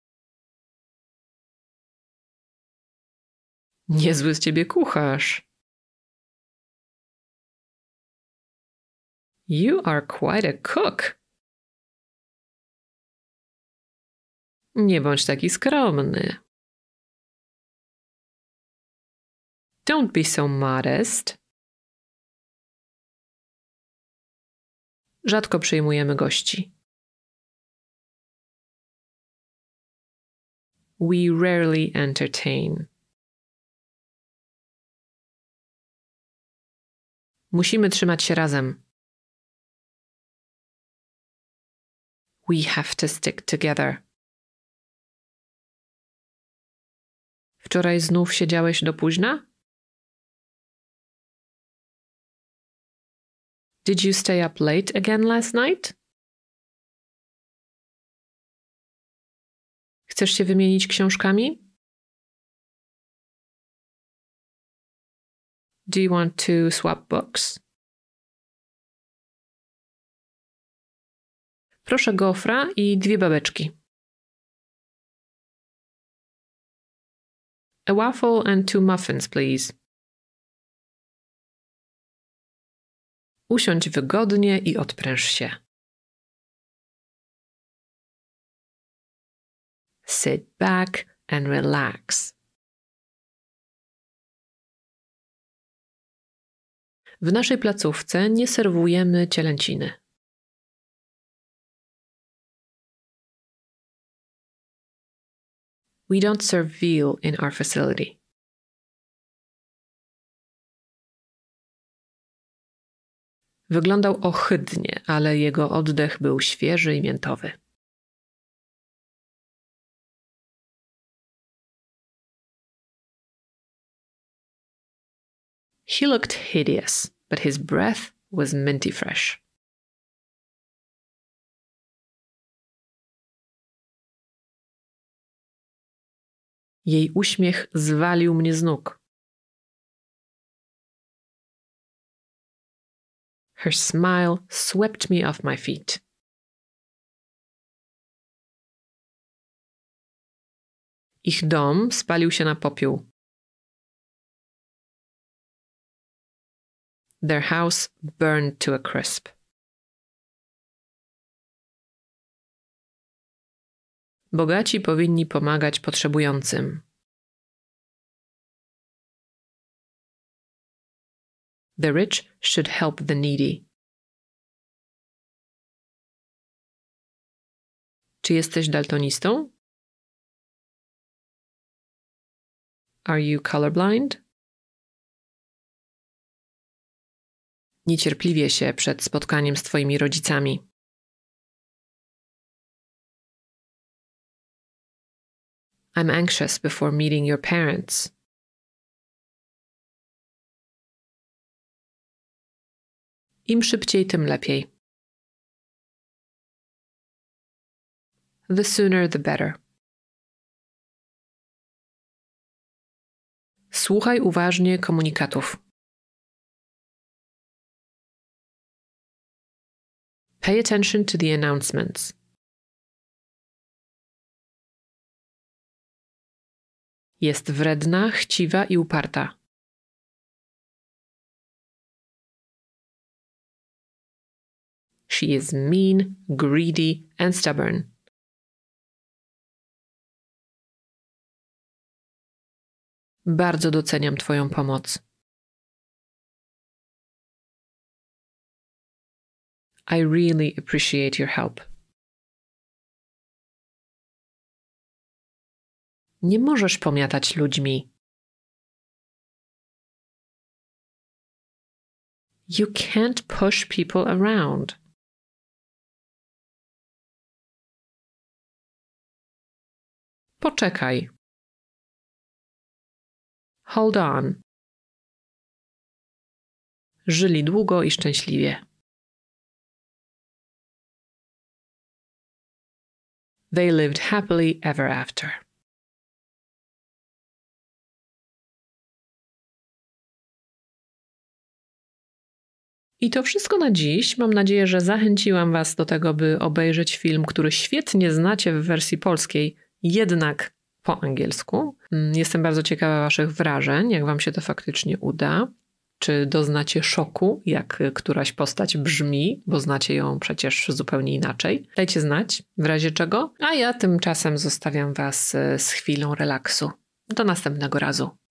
Niezły z ciebie kucharz. You are quite a cook. Nie bądź taki skromny. Don't be so modest. Rzadko przyjmujemy gości. We rarely entertain. Musimy trzymać się razem. We have to stick together. Wczoraj znów siedziałeś do późna? Did you stay up late again last night? Chcesz się wymienić książkami? Do you want to swap books? Proszę gofra i 2 babeczki. A waffle and 2 muffins, please. Usiądź wygodnie i odpręż się. Sit back and relax. W naszej placówce nie serwujemy cielęciny. We don't serve veal in our facility. Wyglądał ohydnie, ale jego oddech był świeży i miętowy. He looked hideous, but his breath was minty fresh. Jej uśmiech zwalił mnie z nóg. Her smile swept me off my feet. Ich dom spalił się na popiół. Their house burned to a crisp. Bogaci powinni pomagać potrzebującym. The rich should help the needy. Czy jesteś daltonistą? Are you colorblind? Niecierpliwię się przed spotkaniem z twoimi rodzicami. I'm anxious before meeting your parents. Im szybciej, tym lepiej. The sooner, the better. Słuchaj uważnie komunikatów. Pay attention to the announcements. Jest wredna, chciwa i uparta. She is mean, greedy and stubborn. Bardzo doceniam twoją pomoc. I really appreciate your help. Nie możesz pomiatać ludźmi. You can't push people around. Poczekaj. Hold on. Żyli długo i szczęśliwie. They lived happily ever after. I to wszystko na dziś. Mam nadzieję, że zachęciłam Was do tego, by obejrzeć film, który świetnie znacie w wersji polskiej, jednak po angielsku. Jestem bardzo ciekawa Waszych wrażeń, jak Wam się to faktycznie uda. Czy doznacie szoku, jak któraś postać brzmi, bo znacie ją przecież zupełnie inaczej. Dajcie znać, w razie czego. A ja tymczasem zostawiam Was z chwilą relaksu. Do następnego razu.